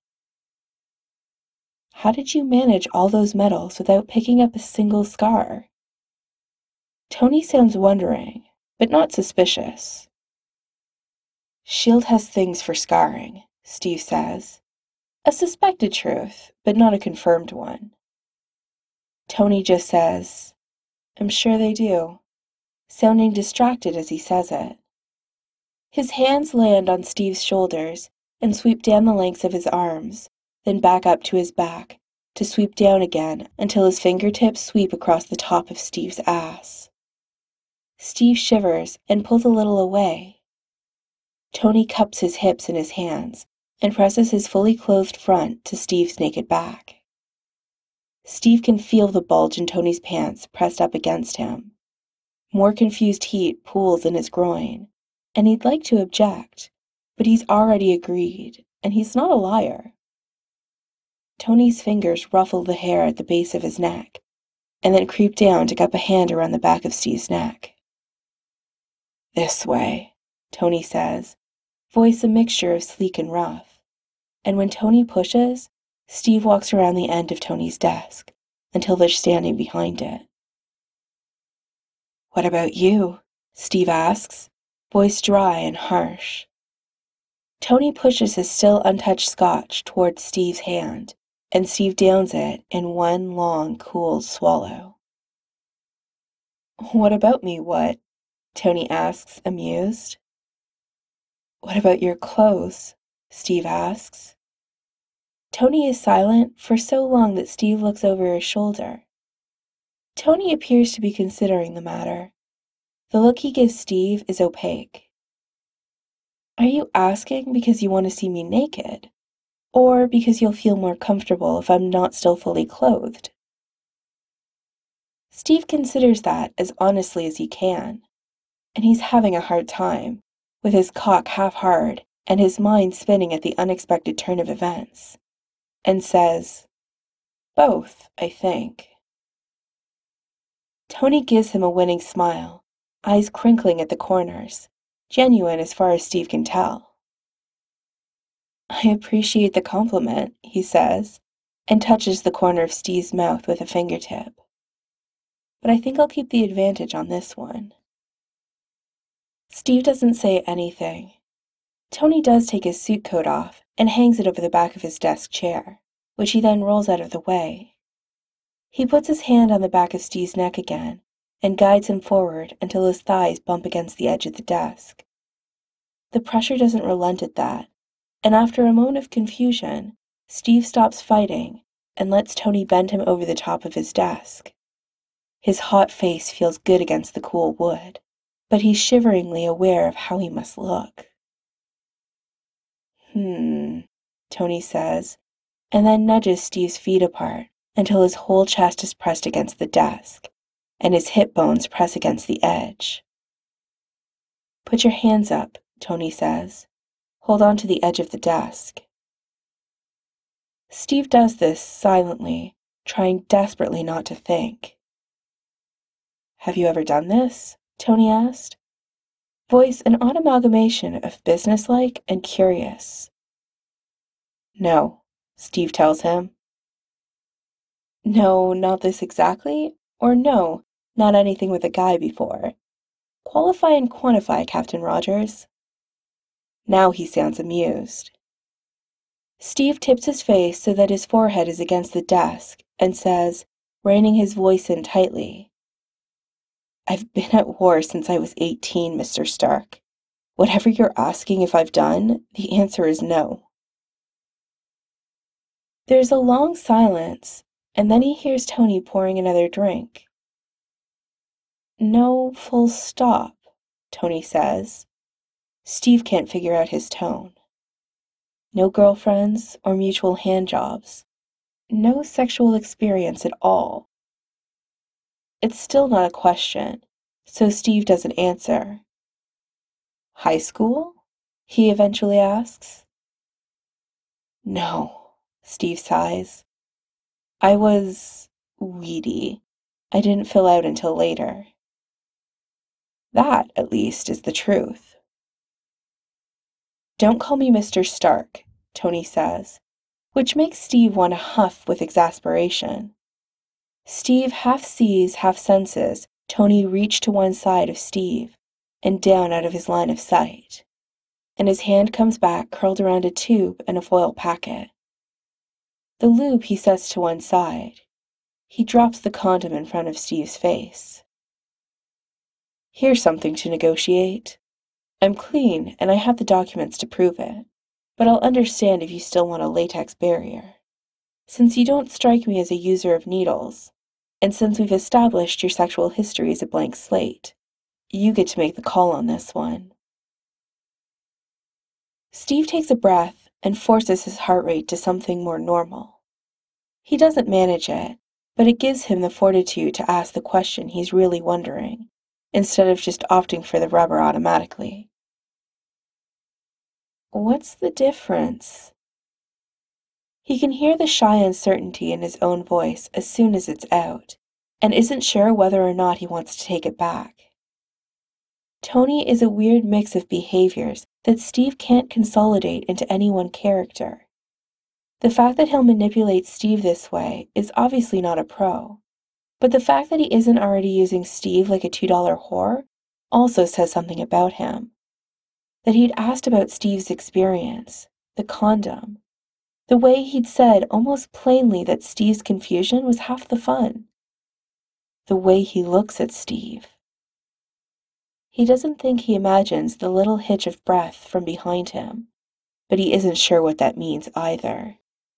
Speaker 1: How did you manage all those medals without picking up a single scar? Tony sounds wondering, but not suspicious. S.H.I.E.L.D. has things for scarring, Steve says. A suspected truth, but not a confirmed one. Tony just says, I'm sure they do, sounding distracted as he says it. His hands land on Steve's shoulders and sweep down the lengths of his arms, then back up to his back, to sweep down again until his fingertips sweep across the top of Steve's ass. Steve shivers and pulls a little away. Tony cups his hips in his hands and presses his fully clothed front to Steve's naked back. Steve can feel the bulge in Tony's pants pressed up against him. More confused heat pools in his groin, and he'd like to object, but he's already agreed, and he's not a liar. Tony's fingers ruffle the hair at the base of his neck, and then creep down to cup a hand around the back of Steve's neck. This way, Tony says, voice a mixture of sleek and rough, and when Tony pushes, Steve walks around the end of Tony's desk until they're standing behind it. What about you? Steve asks, voice dry and harsh. Tony pushes his still untouched scotch towards Steve's hand, and Steve downs it in one long, cool swallow. What about me, what? Tony asks, amused. What about your clothes? Steve asks. Tony is silent for so long that Steve looks over his shoulder. Tony appears to be considering the matter. The look he gives Steve is opaque. Are you asking because you want to see me naked? Or because you'll feel more comfortable if I'm not still fully clothed? Steve considers that as honestly as he can, and he's having a hard time, with his cock half hard and his mind spinning at the unexpected turn of events, and says, both, I think. Tony gives him a winning smile, eyes crinkling at the corners, genuine as far as Steve can tell. I appreciate the compliment, he says, and touches the corner of Steve's mouth with a fingertip. But I think I'll keep the advantage on this one. Steve doesn't say anything. Tony does take his suit coat off and hangs it over the back of his desk chair, which he then rolls out of the way. He puts his hand on the back of Steve's neck again and guides him forward until his thighs bump against the edge of the desk. The pressure doesn't relent at that, and after a moment of confusion, Steve stops fighting and lets Tony bend him over the top of his desk. His hot face feels good against the cool wood, but he's shiveringly aware of how he must look. Tony says, and then nudges Steve's feet apart until his whole chest is pressed against the desk, and his hip bones press against the edge. Put your hands up, Tony says. Hold on to the edge of the desk. Steve does this silently, trying desperately not to think. Have you ever done this? Tony asked. Voice an odd amalgamation of businesslike and curious. No, Steve tells him. No, not this exactly, or no, not anything with a guy before. Qualify and quantify, Captain Rogers. Now he sounds amused. Steve tips his face so that his forehead is against the desk and says, reining his voice in tightly, I've been at war since I was 18, Mr. Stark. Whatever you're asking if I've done, the answer is no. There's a long silence, and then he hears Tony pouring another drink. No, full stop, Tony says. Steve can't figure out his tone. No girlfriends or mutual handjobs. No sexual experience at all. It's still not a question, so Steve doesn't answer. High school? He eventually asks. No, Steve sighs. I was weedy. I didn't fill out until later. That, at least, is the truth. Don't call me Mr. Stark, Tony says, which makes Steve want to huff with exasperation. Steve half sees, half senses Tony reach to one side of Steve and down out of his line of sight, and his hand comes back curled around a tube and a foil packet. The lube he sets to one side. He drops the condom in front of Steve's face. Here's something to negotiate. I'm clean, and I have the documents to prove it, but I'll understand if you still want a latex barrier. Since you don't strike me as a user of needles, and since we've established your sexual history is a blank slate, you get to make the call on this one. Steve takes a breath and forces his heart rate to something more normal. He doesn't manage it, but it gives him the fortitude to ask the question he's really wondering, instead of just opting for the rubber automatically. What's the difference? He can hear the shy uncertainty in his own voice as soon as it's out, and isn't sure whether or not he wants to take it back. Tony is a weird mix of behaviors that Steve can't consolidate into any one character. The fact that he'll manipulate Steve this way is obviously not a pro, but the fact that he isn't already using Steve like a $2 whore also says something about him. That he'd asked about Steve's experience, the condom, the way he'd said almost plainly that Steve's confusion was half the fun, the way he looks at Steve. He doesn't think he imagines the little hitch of breath from behind him, but he isn't sure what that means either.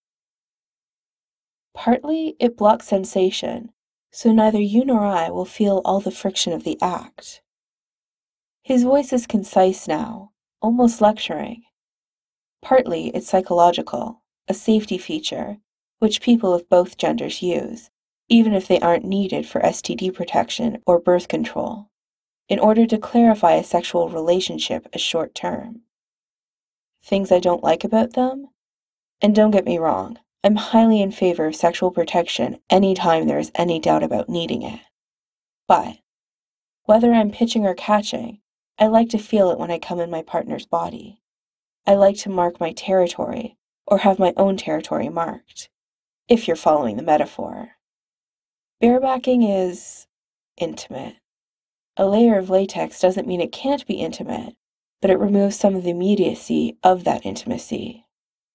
Speaker 1: Partly, it blocks sensation, so neither you nor I will feel all the friction of the act. His voice is concise now, almost lecturing. Partly, it's psychological, a safety feature, which people of both genders use, even if they aren't needed for STD protection or birth control, in order to clarify a sexual relationship as short-term. Things I don't like about them? And don't get me wrong, I'm highly in favor of sexual protection anytime there is any doubt about needing it. But, whether I'm pitching or catching, I like to feel it when I come in my partner's body. I like to mark my territory, or have my own territory marked, if you're following the metaphor. Barebacking is intimate. A layer of latex doesn't mean it can't be intimate, but it removes some of the immediacy of that intimacy.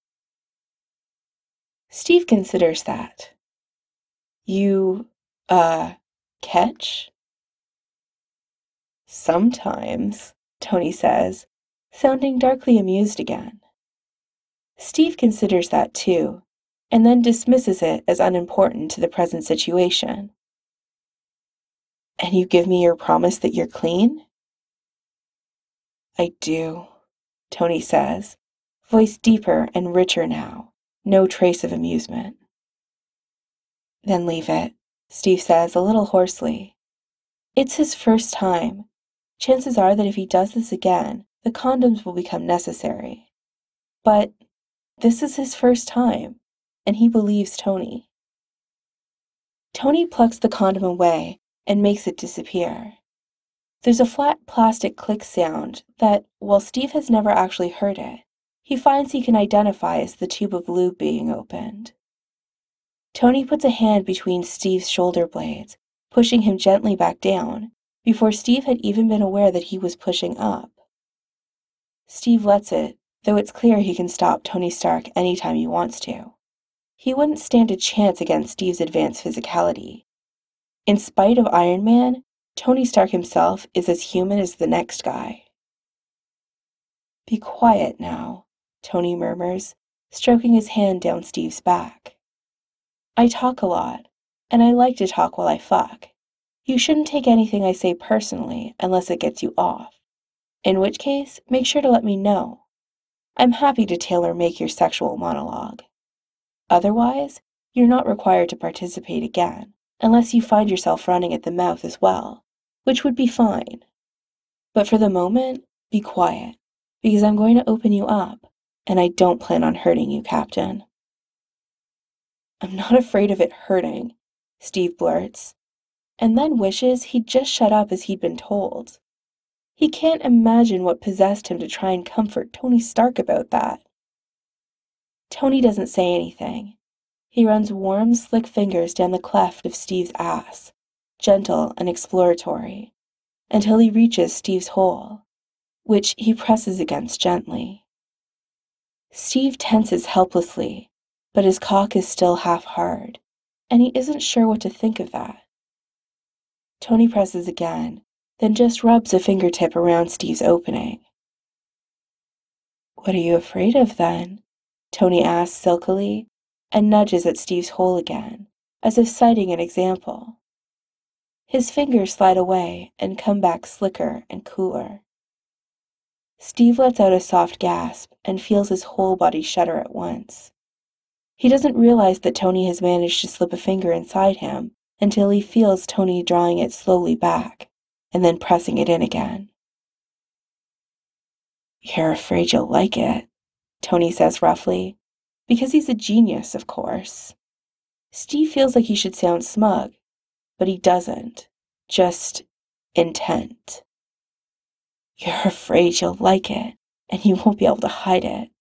Speaker 1: Steve considers that. You, catch? Sometimes, Tony says, sounding darkly amused again. Steve considers that too, and then dismisses it as unimportant to the present situation. And you give me your promise that you're clean? I do, Tony says, voice deeper and richer now, no trace of amusement. Then leave it, Steve says a little hoarsely. It's his first time. Chances are that if he does this again, the condoms will become necessary. But this is his first time, and he believes Tony. Tony plucks the condom away and makes it disappear. There's a flat plastic click sound that, while Steve has never actually heard it, he finds he can identify as the tube of lube being opened. Tony puts a hand between Steve's shoulder blades, pushing him gently back down, before Steve had even been aware that he was pushing up. Steve lets it, though it's clear he can stop Tony Stark anytime he wants to. He wouldn't stand a chance against Steve's advanced physicality. In spite of Iron Man, Tony Stark himself is as human as the next guy. "Be quiet now," Tony murmurs, stroking his hand down Steve's back. "I talk a lot, and I like to talk while I fuck. You shouldn't take anything I say personally unless it gets you off. In which case, make sure to let me know. I'm happy to tailor-make your sexual monologue. Otherwise, you're not required to participate again, unless you find yourself running at the mouth as well, which would be fine. But for the moment, be quiet, because I'm going to open you up, and I don't plan on hurting you, Captain." "I'm not afraid of it hurting," Steve blurts, and then wishes he'd just shut up as he'd been told. He can't imagine what possessed him to try and comfort Tony Stark about that. Tony doesn't say anything. He runs warm, slick fingers down the cleft of Steve's ass, gentle and exploratory, until he reaches Steve's hole, which he presses against gently. Steve tenses helplessly, but his cock is still half hard, and he isn't sure what to think of that. Tony presses again, then just rubs a fingertip around Steve's opening. "What are you afraid of, then?" Tony asks silkily, and nudges at Steve's hole again, as if citing an example. His fingers slide away and come back slicker and cooler. Steve lets out a soft gasp and feels his whole body shudder at once. He doesn't realize that Tony has managed to slip a finger inside him until he feels Tony drawing it slowly back, and then pressing it in again. "You're afraid you'll like it," Tony says roughly, because he's a genius, of course. Steve feels like he should sound smug, but he doesn't, just intent. "You're afraid you'll like it, and you won't be able to hide it."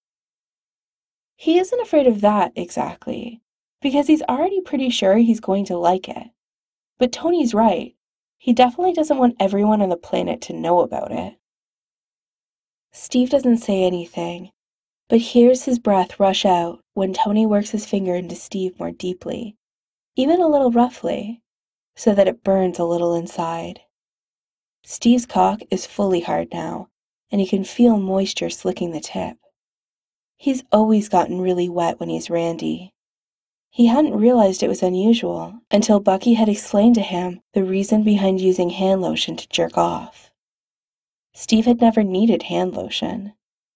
Speaker 1: He isn't afraid of that exactly, because he's already pretty sure he's going to like it. But Tony's right. He definitely doesn't want everyone on the planet to know about it. Steve doesn't say anything, but hears his breath rush out when Tony works his finger into Steve more deeply, even a little roughly, so that it burns a little inside. Steve's cock is fully hard now, and he can feel moisture slicking the tip. He's always gotten really wet when he's randy. He hadn't realized it was unusual until Bucky had explained to him the reason behind using hand lotion to jerk off. Steve had never needed hand lotion.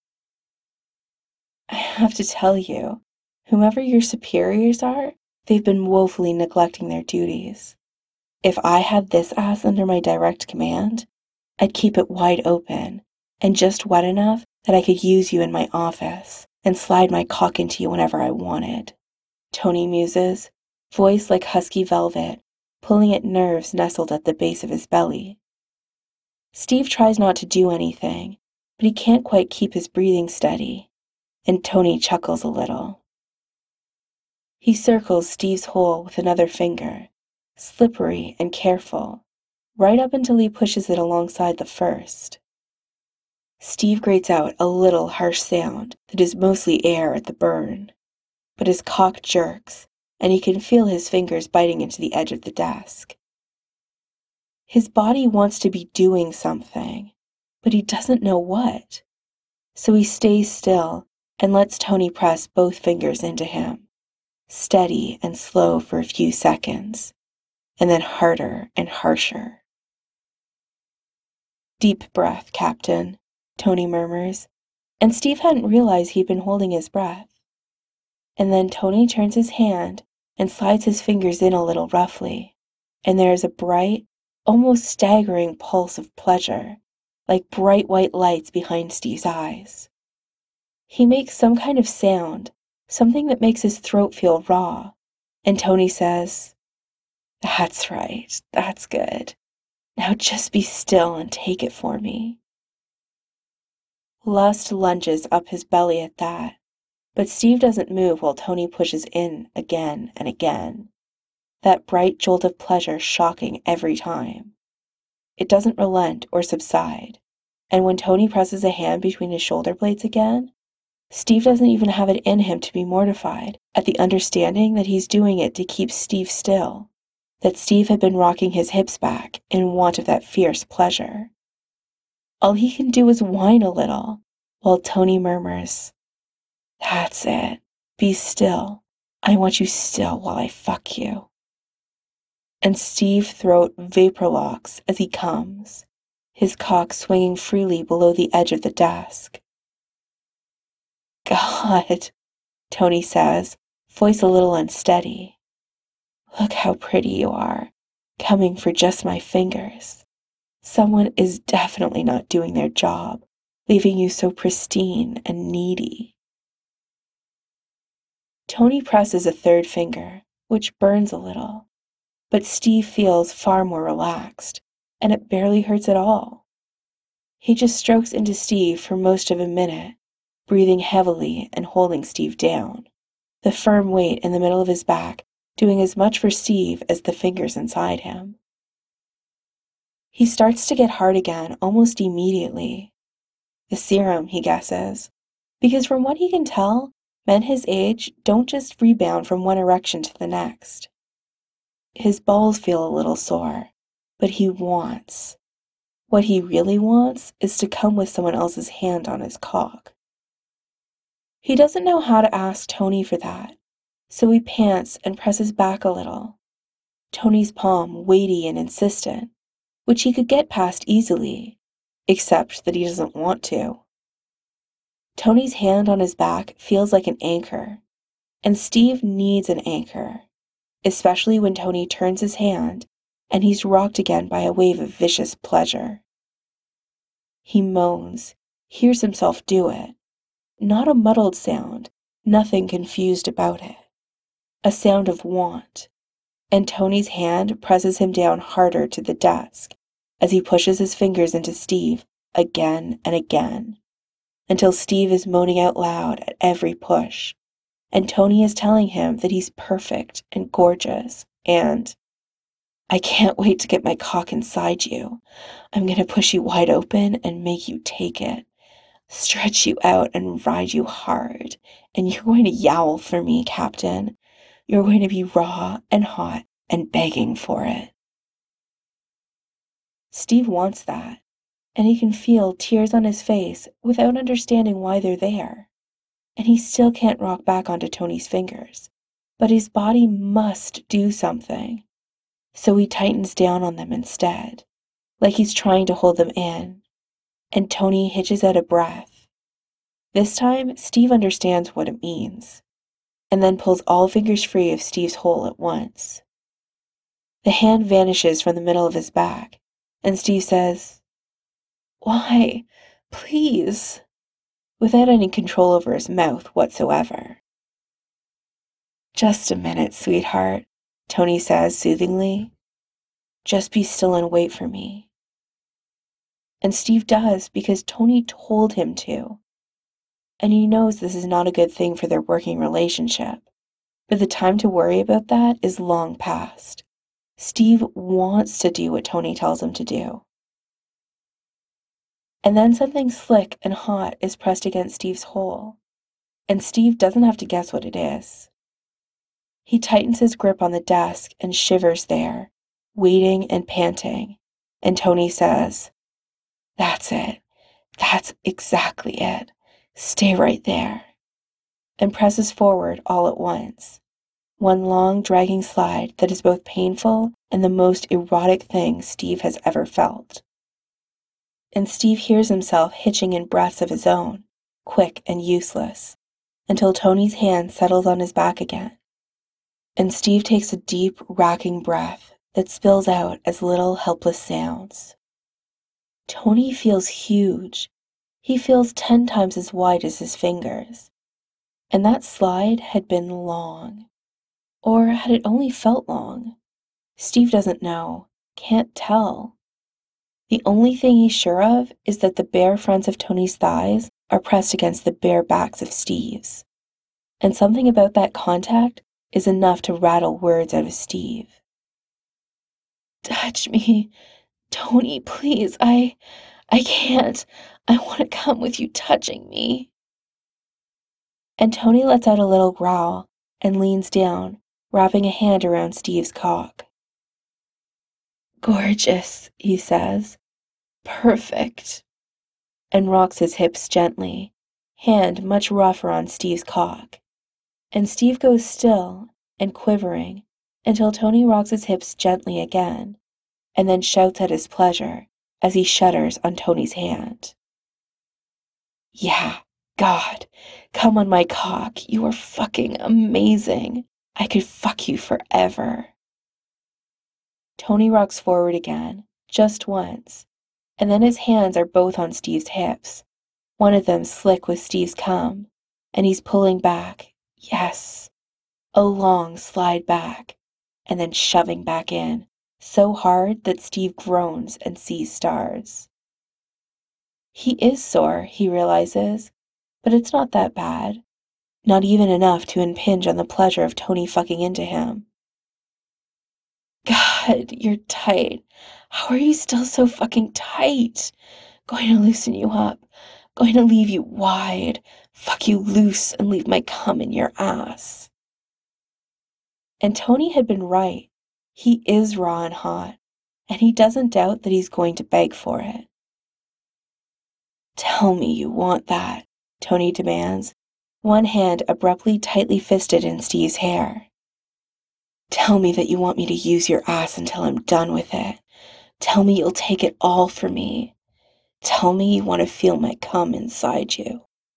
Speaker 1: "I have to tell you, whomever your superiors are, they've been woefully neglecting their duties. If I had this ass under my direct command, I'd keep it wide open and just wet enough that I could use you in my office and slide my cock into you whenever I wanted." Tony muses, voice like husky velvet, pulling at nerves nestled at the base of his belly. Steve tries not to do anything, but he can't quite keep his breathing steady, and Tony chuckles a little. He circles Steve's hole with another finger, slippery and careful, right up until he pushes it alongside the first. Steve grates out a little harsh sound that is mostly air at the burn, but his cock jerks, and he can feel his fingers biting into the edge of the desk. His body wants to be doing something, but he doesn't know what. So he stays still and lets Tony press both fingers into him, steady and slow for a few seconds, and then harder and harsher. "Deep breath, Captain," Tony murmurs, and Steve hadn't realized he'd been holding his breath. And then Tony turns his hand and slides his fingers in a little roughly, and there is a bright, almost staggering pulse of pleasure, like bright white lights behind Steve's eyes. He makes some kind of sound, something that makes his throat feel raw, and Tony says, That's right. That's good. Now just be still and take it for me. Lust lunges up his belly at that, but Steve doesn't move while Tony pushes in again and again, that bright jolt of pleasure shocking every time. It doesn't relent or subside, and when Tony presses a hand between his shoulder blades again, Steve doesn't even have it in him to be mortified at the understanding that he's doing it to keep Steve still, that Steve had been rocking his hips back in want of that fierce pleasure. All he can do is whine a little, while Tony murmurs, "That's it. Be still. I want you still while I fuck you." And Steve throat vapor locks as he comes, his cock swinging freely below the edge of the desk. "God," Tony says, voice a little unsteady. "Look how pretty you are, coming for just my fingers. Someone is definitely not doing their job, leaving you so pristine and needy." Tony presses a third finger, which burns a little, but Steve feels far more relaxed, and it barely hurts at all. He just strokes into Steve for most of a minute, breathing heavily and holding Steve down, the firm weight in the middle of his back doing as much for Steve as the fingers inside him. He starts to get hard again almost immediately. The serum, he guesses, because from what he can tell, men his age don't just rebound from one erection to the next. His balls feel a little sore, but he wants. What he really wants is to come with someone else's hand on his cock. He doesn't know how to ask Tony for that, so he pants and presses back a little, Tony's palm weighty and insistent, which he could get past easily, except that he doesn't want to. Tony's hand on his back feels like an anchor, and Steve needs an anchor, especially when Tony turns his hand and he's rocked again by a wave of vicious pleasure. He moans, hears himself do it. Not a muddled sound, nothing confused about it. A sound of want, and Tony's hand presses him down harder to the desk as he pushes his fingers into Steve again and again, until Steve is moaning out loud at every push, and Tony is telling him that he's perfect and gorgeous, and, "I can't wait to get my cock inside you. I'm going to push you wide open and make you take it, stretch you out and ride you hard, and you're going to yowl for me, Captain. You're going to be raw and hot and begging for it." Steve wants that, and he can feel tears on his face without understanding why they're there. And he still can't rock back onto Tony's fingers, but his body must do something. So he tightens down on them instead, like he's trying to hold them in, and Tony hitches out a breath. This time, Steve understands what it means, and then pulls all fingers free of Steve's hole at once. The hand vanishes from the middle of his back, and Steve says, "Why? Please," without any control over his mouth whatsoever. "Just a minute, sweetheart," Tony says soothingly. "Just be still and wait for me." And Steve does because Tony told him to. And he knows this is not a good thing for their working relationship, but the time to worry about that is long past. Steve wants to do what Tony tells him to do. And then something slick and hot is pressed against Steve's hole, and Steve doesn't have to guess what it is. He tightens his grip on the desk and shivers there, waiting and panting, and Tony says, "That's it. That's exactly it. Stay right there," and presses forward all at once. One long, dragging slide that is both painful and the most erotic thing Steve has ever felt. And Steve hears himself hitching in breaths of his own, quick and useless, until Tony's hand settles on his back again. And Steve takes a deep, racking breath that spills out as little helpless sounds. Tony feels huge. He feels 10 times as wide as his fingers. And that slide had been long. Or had it only felt long? Steve doesn't know, can't tell. The only thing he's sure of is that the bare fronts of Tony's thighs are pressed against the bare backs of Steve's. And something about that contact is enough to rattle words out of Steve. Touch me, Tony, please. I can't. I want to come with you touching me. And Tony lets out a little growl and leans down, wrapping a hand around Steve's cock. Gorgeous, he says. Perfect. And rocks his hips gently, hand much rougher on Steve's cock. And Steve goes still and quivering until Tony rocks his hips gently again, and then shouts at his pleasure as he shudders on Tony's hand. Yeah, God, come on my cock. You are fucking amazing. I could fuck you forever. Tony rocks forward again, just once, and then his hands are both on Steve's hips, one of them slick with Steve's cum, and he's pulling back, yes, a long slide back, and then shoving back in, so hard that Steve groans and sees stars. He is sore, he realizes, but it's not that bad. Not even enough to impinge on the pleasure of Tony fucking into him. God, you're tight. How are you still so fucking tight? Going to loosen you up. Going to leave you wide. Fuck you loose and leave my cum in your ass. And Tony had been right. He is raw and hot, and he doesn't doubt that he's going to beg for it. Tell me you want that, Tony demands, one hand abruptly tightly fisted in Steve's hair. Tell me that you want me to use your ass until I'm done with it. Tell me you'll take it all for me. Tell me you want to feel my cum inside you.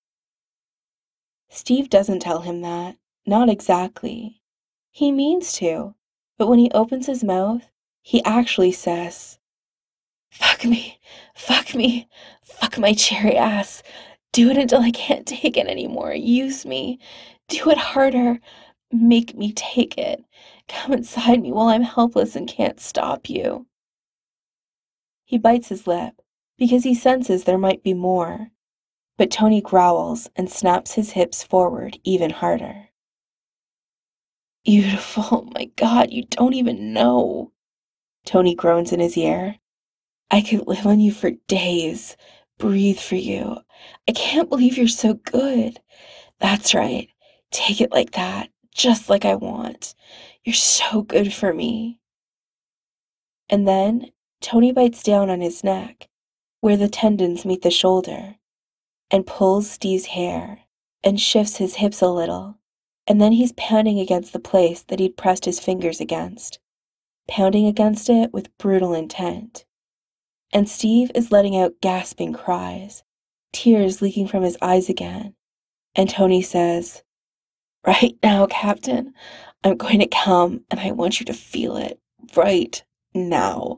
Speaker 1: Steve doesn't tell him that, not exactly. He means to, but when he opens his mouth, he actually says, fuck me, fuck my cherry ass. Do it until I can't take it anymore. Use me. Do it harder. Make me take it. Come inside me while I'm helpless and can't stop you. He bites his lip, because he senses there might be more. But Tony growls and snaps his hips forward even harder. Beautiful, my God, you don't even know. Tony groans in his ear. I could live on you for days, breathe for you. I can't believe you're so good. That's right, take it like that, just like I want. You're so good for me. And then Tony bites down on his neck, where the tendons meet the shoulder, and pulls Steve's hair, and shifts his hips a little, and then he's pounding against the place that he'd pressed his fingers against, pounding against it with brutal intent. And Steve is letting out gasping cries, tears leaking from his eyes again, and Tony says, right now, Captain, I'm going to come and I want you to feel it right now.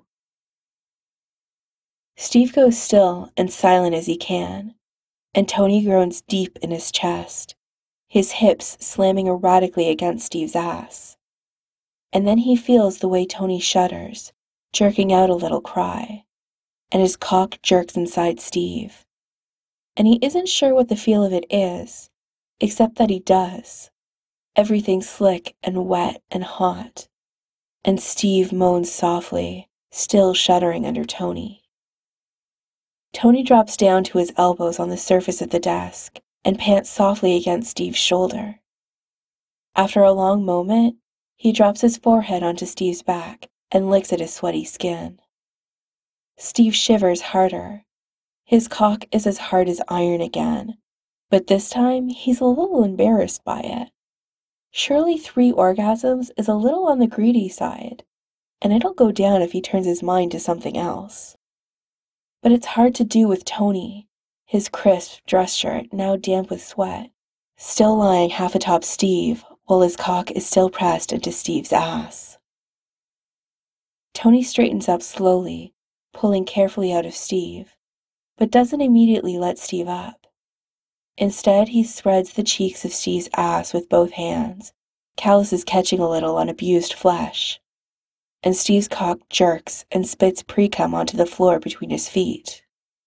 Speaker 1: Steve goes still and silent as he can, and Tony groans deep in his chest, his hips slamming erratically against Steve's ass. And then he feels the way Tony shudders, jerking out a little cry, and his cock jerks inside Steve. And he isn't sure what the feel of it is, except that he does. Everything slick and wet and hot. And Steve moans softly, still shuddering under Tony. Tony drops down to his elbows on the surface of the desk and pants softly against Steve's shoulder. After a long moment, he drops his forehead onto Steve's back and licks at his sweaty skin. Steve shivers harder. His cock is as hard as iron again, but this time he's a little embarrassed by it. Surely 3 orgasms is a little on the greedy side, and it'll go down if he turns his mind to something else. But it's hard to do with Tony, his crisp dress shirt now damp with sweat, still lying half atop Steve while his cock is still pressed into Steve's ass. Tony straightens up slowly, pulling carefully out of Steve, but doesn't immediately let Steve up. Instead, he spreads the cheeks of Steve's ass with both hands, calluses catching a little on abused flesh. and Steve's cock jerks and spits pre-cum onto the floor between his feet.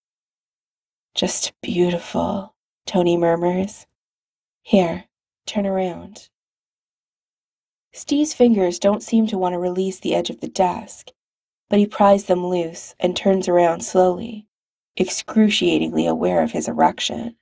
Speaker 1: "Just beautiful," Tony murmurs. "Here, turn around." Steve's fingers don't seem to want to release the edge of the desk, but he pries them loose and turns around slowly, excruciatingly aware of his erection.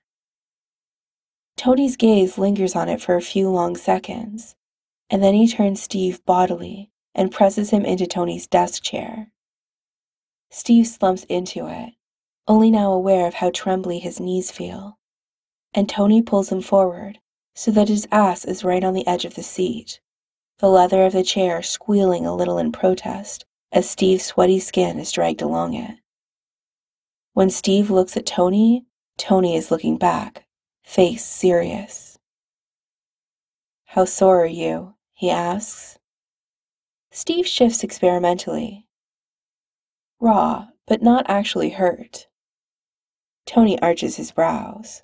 Speaker 1: Tony's gaze lingers on it for a few long seconds, and then he turns Steve bodily and presses him into Tony's desk chair. Steve slumps into it, only now aware of how trembly his knees feel, and Tony pulls him forward so that his ass is right on the edge of the seat, the leather of the chair squealing a little in protest as Steve's sweaty skin is dragged along it. When Steve looks at Tony, Tony is looking back, face serious. "How sore are you?" he asks. Steve shifts experimentally. "Raw, but not actually hurt." Tony arches his brows.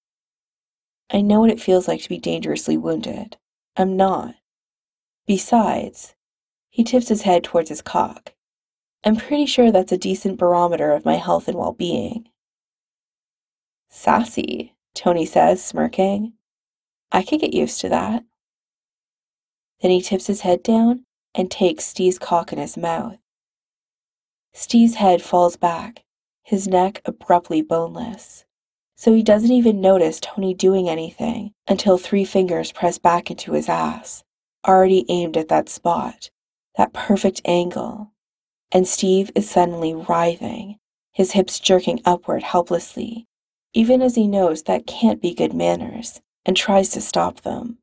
Speaker 1: "I know what it feels like to be dangerously wounded. I'm not. Besides," he tips his head towards his cock, "I'm pretty sure that's a decent barometer of my health and well-being." "Sassy," Tony says, smirking. "I could get used to that." Then he tips his head down and takes Steve's cock in his mouth. Steve's head falls back, his neck abruptly boneless, so he doesn't even notice Tony doing anything until 3 fingers press back into his ass, already aimed at that spot, that perfect angle, and Steve is suddenly writhing, his hips jerking upward helplessly, even as he knows that can't be good manners, and tries to stop them.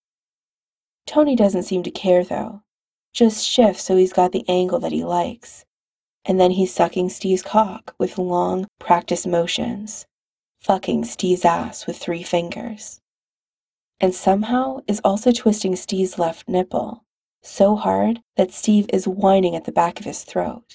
Speaker 1: Tony doesn't seem to care, though, just shifts so he's got the angle that he likes, and then he's sucking Steve's cock with long, practiced motions, fucking Steve's ass with 3 fingers, and somehow is also twisting Steve's left nipple so hard that Steve is whining at the back of his throat.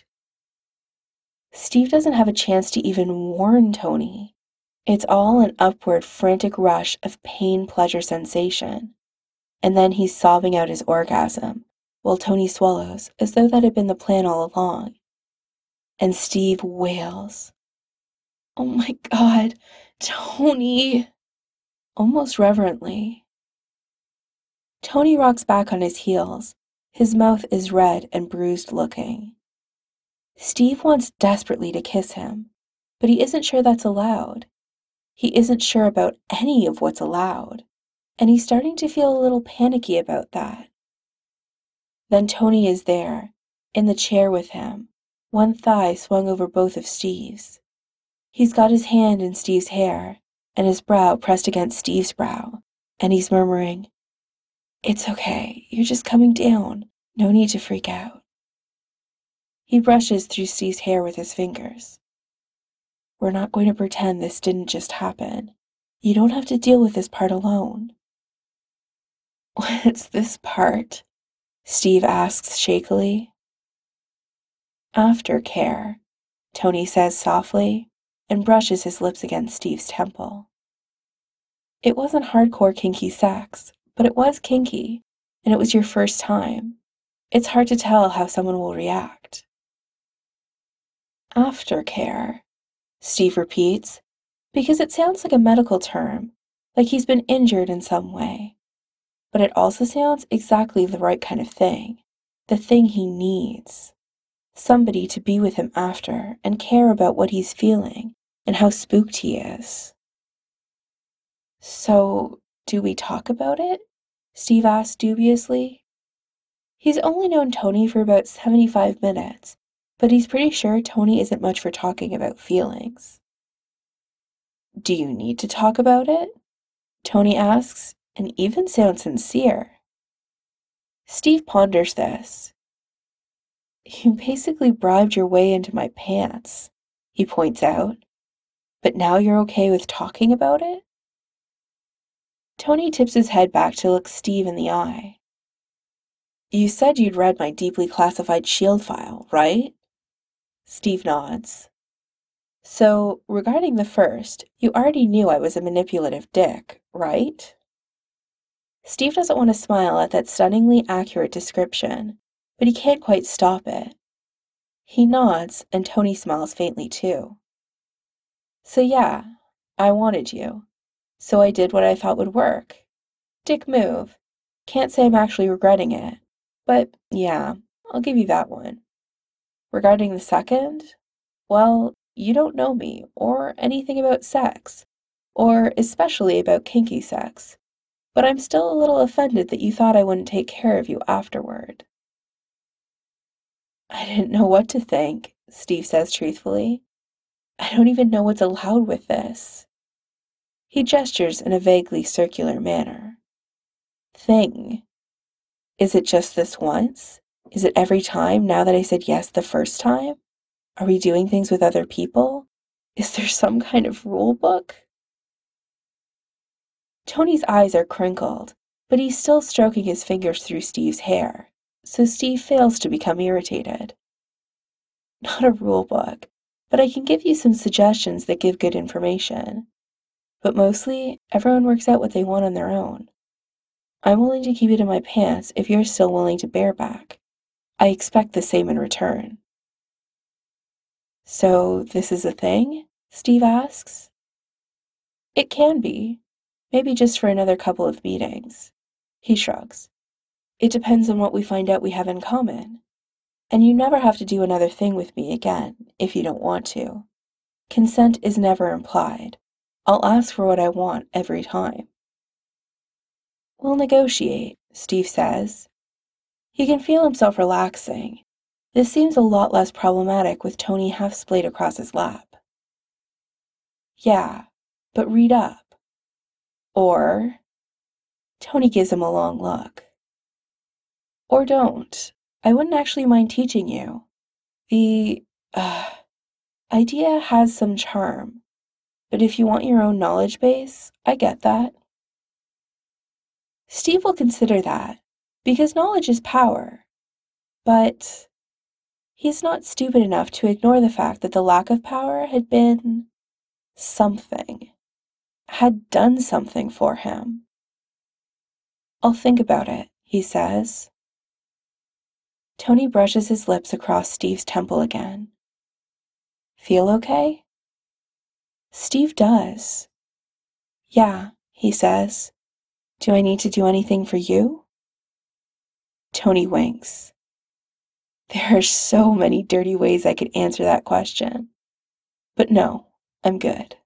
Speaker 1: Steve doesn't have a chance to even warn Tony. It's all an upward, frantic rush of pain-pleasure sensation, and then he's sobbing out his orgasm while Tony swallows as though that had been the plan all along. And Steve wails, "Oh my God, Tony!" almost reverently. Tony rocks back on his heels. His mouth is red and bruised looking. Steve wants desperately to kiss him, but he isn't sure that's allowed. He isn't sure about any of what's allowed, and he's starting to feel a little panicky about that. Then Tony is there, in the chair with him, one thigh swung over both of Steve's. He's got his hand in Steve's hair, and his brow pressed against Steve's brow, and he's murmuring, "It's okay, you're just coming down, no need to freak out." He brushes through Steve's hair with his fingers. "We're not going to pretend this didn't just happen. You don't have to deal with this part alone." "What's this part?" Steve asks shakily. "Aftercare," Tony says softly, and brushes his lips against Steve's temple. It wasn't hardcore kinky sex, but it was kinky, and it was your first time. It's hard to tell how someone will react. "Aftercare," Steve repeats, because it sounds like a medical term, like he's been injured in some way. But it also sounds exactly the right kind of thing, the thing he needs. Somebody to be with him after and care about what he's feeling and how spooked he is. "So, do we talk about it?" Steve asks dubiously. He's only known Tony for about 75 minutes, but he's pretty sure Tony isn't much for talking about feelings. "Do you need to talk about it?" Tony asks, and even sounds sincere. Steve ponders this. "You basically bribed your way into my pants," he points out. "But now you're okay with talking about it?" Tony tips his head back to look Steve in the eye. "You said you'd read my deeply classified SHIELD file, right?" Steve nods. "So, regarding the first, you already knew I was a manipulative dick, right?" Steve doesn't want to smile at that stunningly accurate description, but he can't quite stop it. He nods, and Tony smiles faintly too. So yeah, I wanted you. So I did what I thought would work. Dick move. Can't say I'm actually regretting it. But yeah, I'll give you that one. Regarding the second, well, you don't know me or anything about sex, or especially about kinky sex, but I'm still a little offended that you thought I wouldn't take care of you afterward. I didn't know what to think, Steve says truthfully. I don't even know what's allowed with this. He gestures in a vaguely circular manner. Thing. Is it just this once? Is it every time now that I said yes the first time? Are we doing things with other people? Is there some kind of rule book? Tony's eyes are crinkled, but he's still stroking his fingers through Steve's hair, so Steve fails to become irritated. Not a rule book, but I can give you some suggestions that give good information. But mostly, everyone works out what they want on their own. I'm willing to keep it in my pants if you're still willing to bareback. I expect the same in return. So, this is a thing? Steve asks. It can be. Maybe just for another couple of meetings. He shrugs. It depends on what we find out we have in common. And you never have to do another thing with me again, if you don't want to. Consent is never implied. I'll ask for what I want every time. We'll negotiate, Steve says. He can feel himself relaxing. This seems a lot less problematic with Tony half splayed across his lap. Yeah, but read up. Or... Tony gives him a long look. Or don't. I wouldn't actually mind teaching you. The, idea has some charm. But if you want your own knowledge base, I get that. Steve will consider that, because knowledge is power. But he's not stupid enough to ignore the fact that the lack of power had been something, had done something for him. I'll think about it, he says. Tony brushes his lips across Steve's temple again. Feel okay? Steve does. Yeah, he says. Do I need to do anything for you? Tony winks. There are so many dirty ways I could answer that question. But no, I'm good.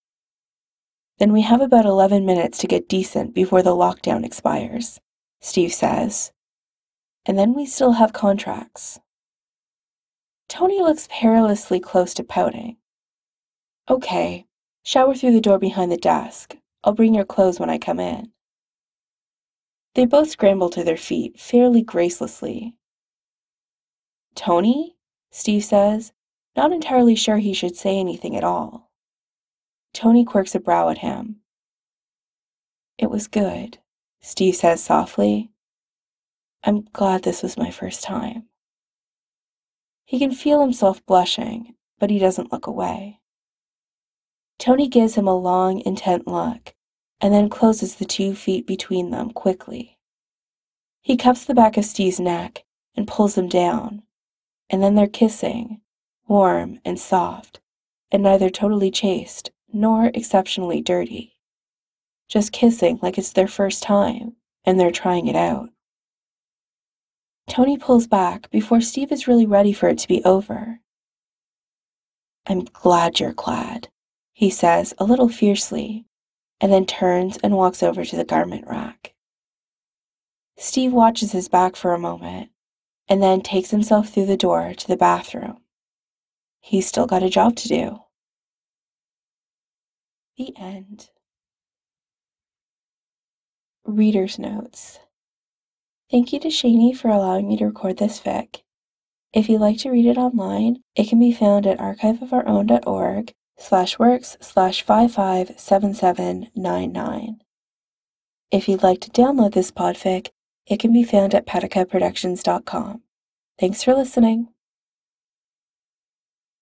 Speaker 1: Then we have about 11 minutes to get decent before the lockdown expires, Steve says. And then we still have contracts. Tony looks perilously close to pouting. Okay, shower through the door behind the desk. I'll bring your clothes when I come in. They both scramble to their feet fairly gracelessly. Tony? Steve says, not entirely sure he should say anything at all. Tony quirks a brow at him. It was good, Steve says softly. I'm glad this was my first time. He can feel himself blushing, but he doesn't look away. Tony gives him a long, intent look, and then closes the 2 feet between them quickly. He cups the back of Steve's neck and pulls him down, and then they're kissing, warm and soft, and neither totally chaste nor exceptionally dirty. Just kissing like it's their first time, and they're trying it out. Tony pulls back before Steve is really ready for it to be over. I'm glad you're glad, he says a little fiercely, and then turns and walks over to the garment rack. Steve watches his back for a moment, and then takes himself through the door to the bathroom. He's still got a job to do. The end. Reader's Notes. Thank you to Shani for allowing me to record this fic. If you'd like to read it online, it can be found at archiveofourown.org/works/557799. If you'd like to download this podfic, it can be found at petacaproductions.com. Thanks for listening.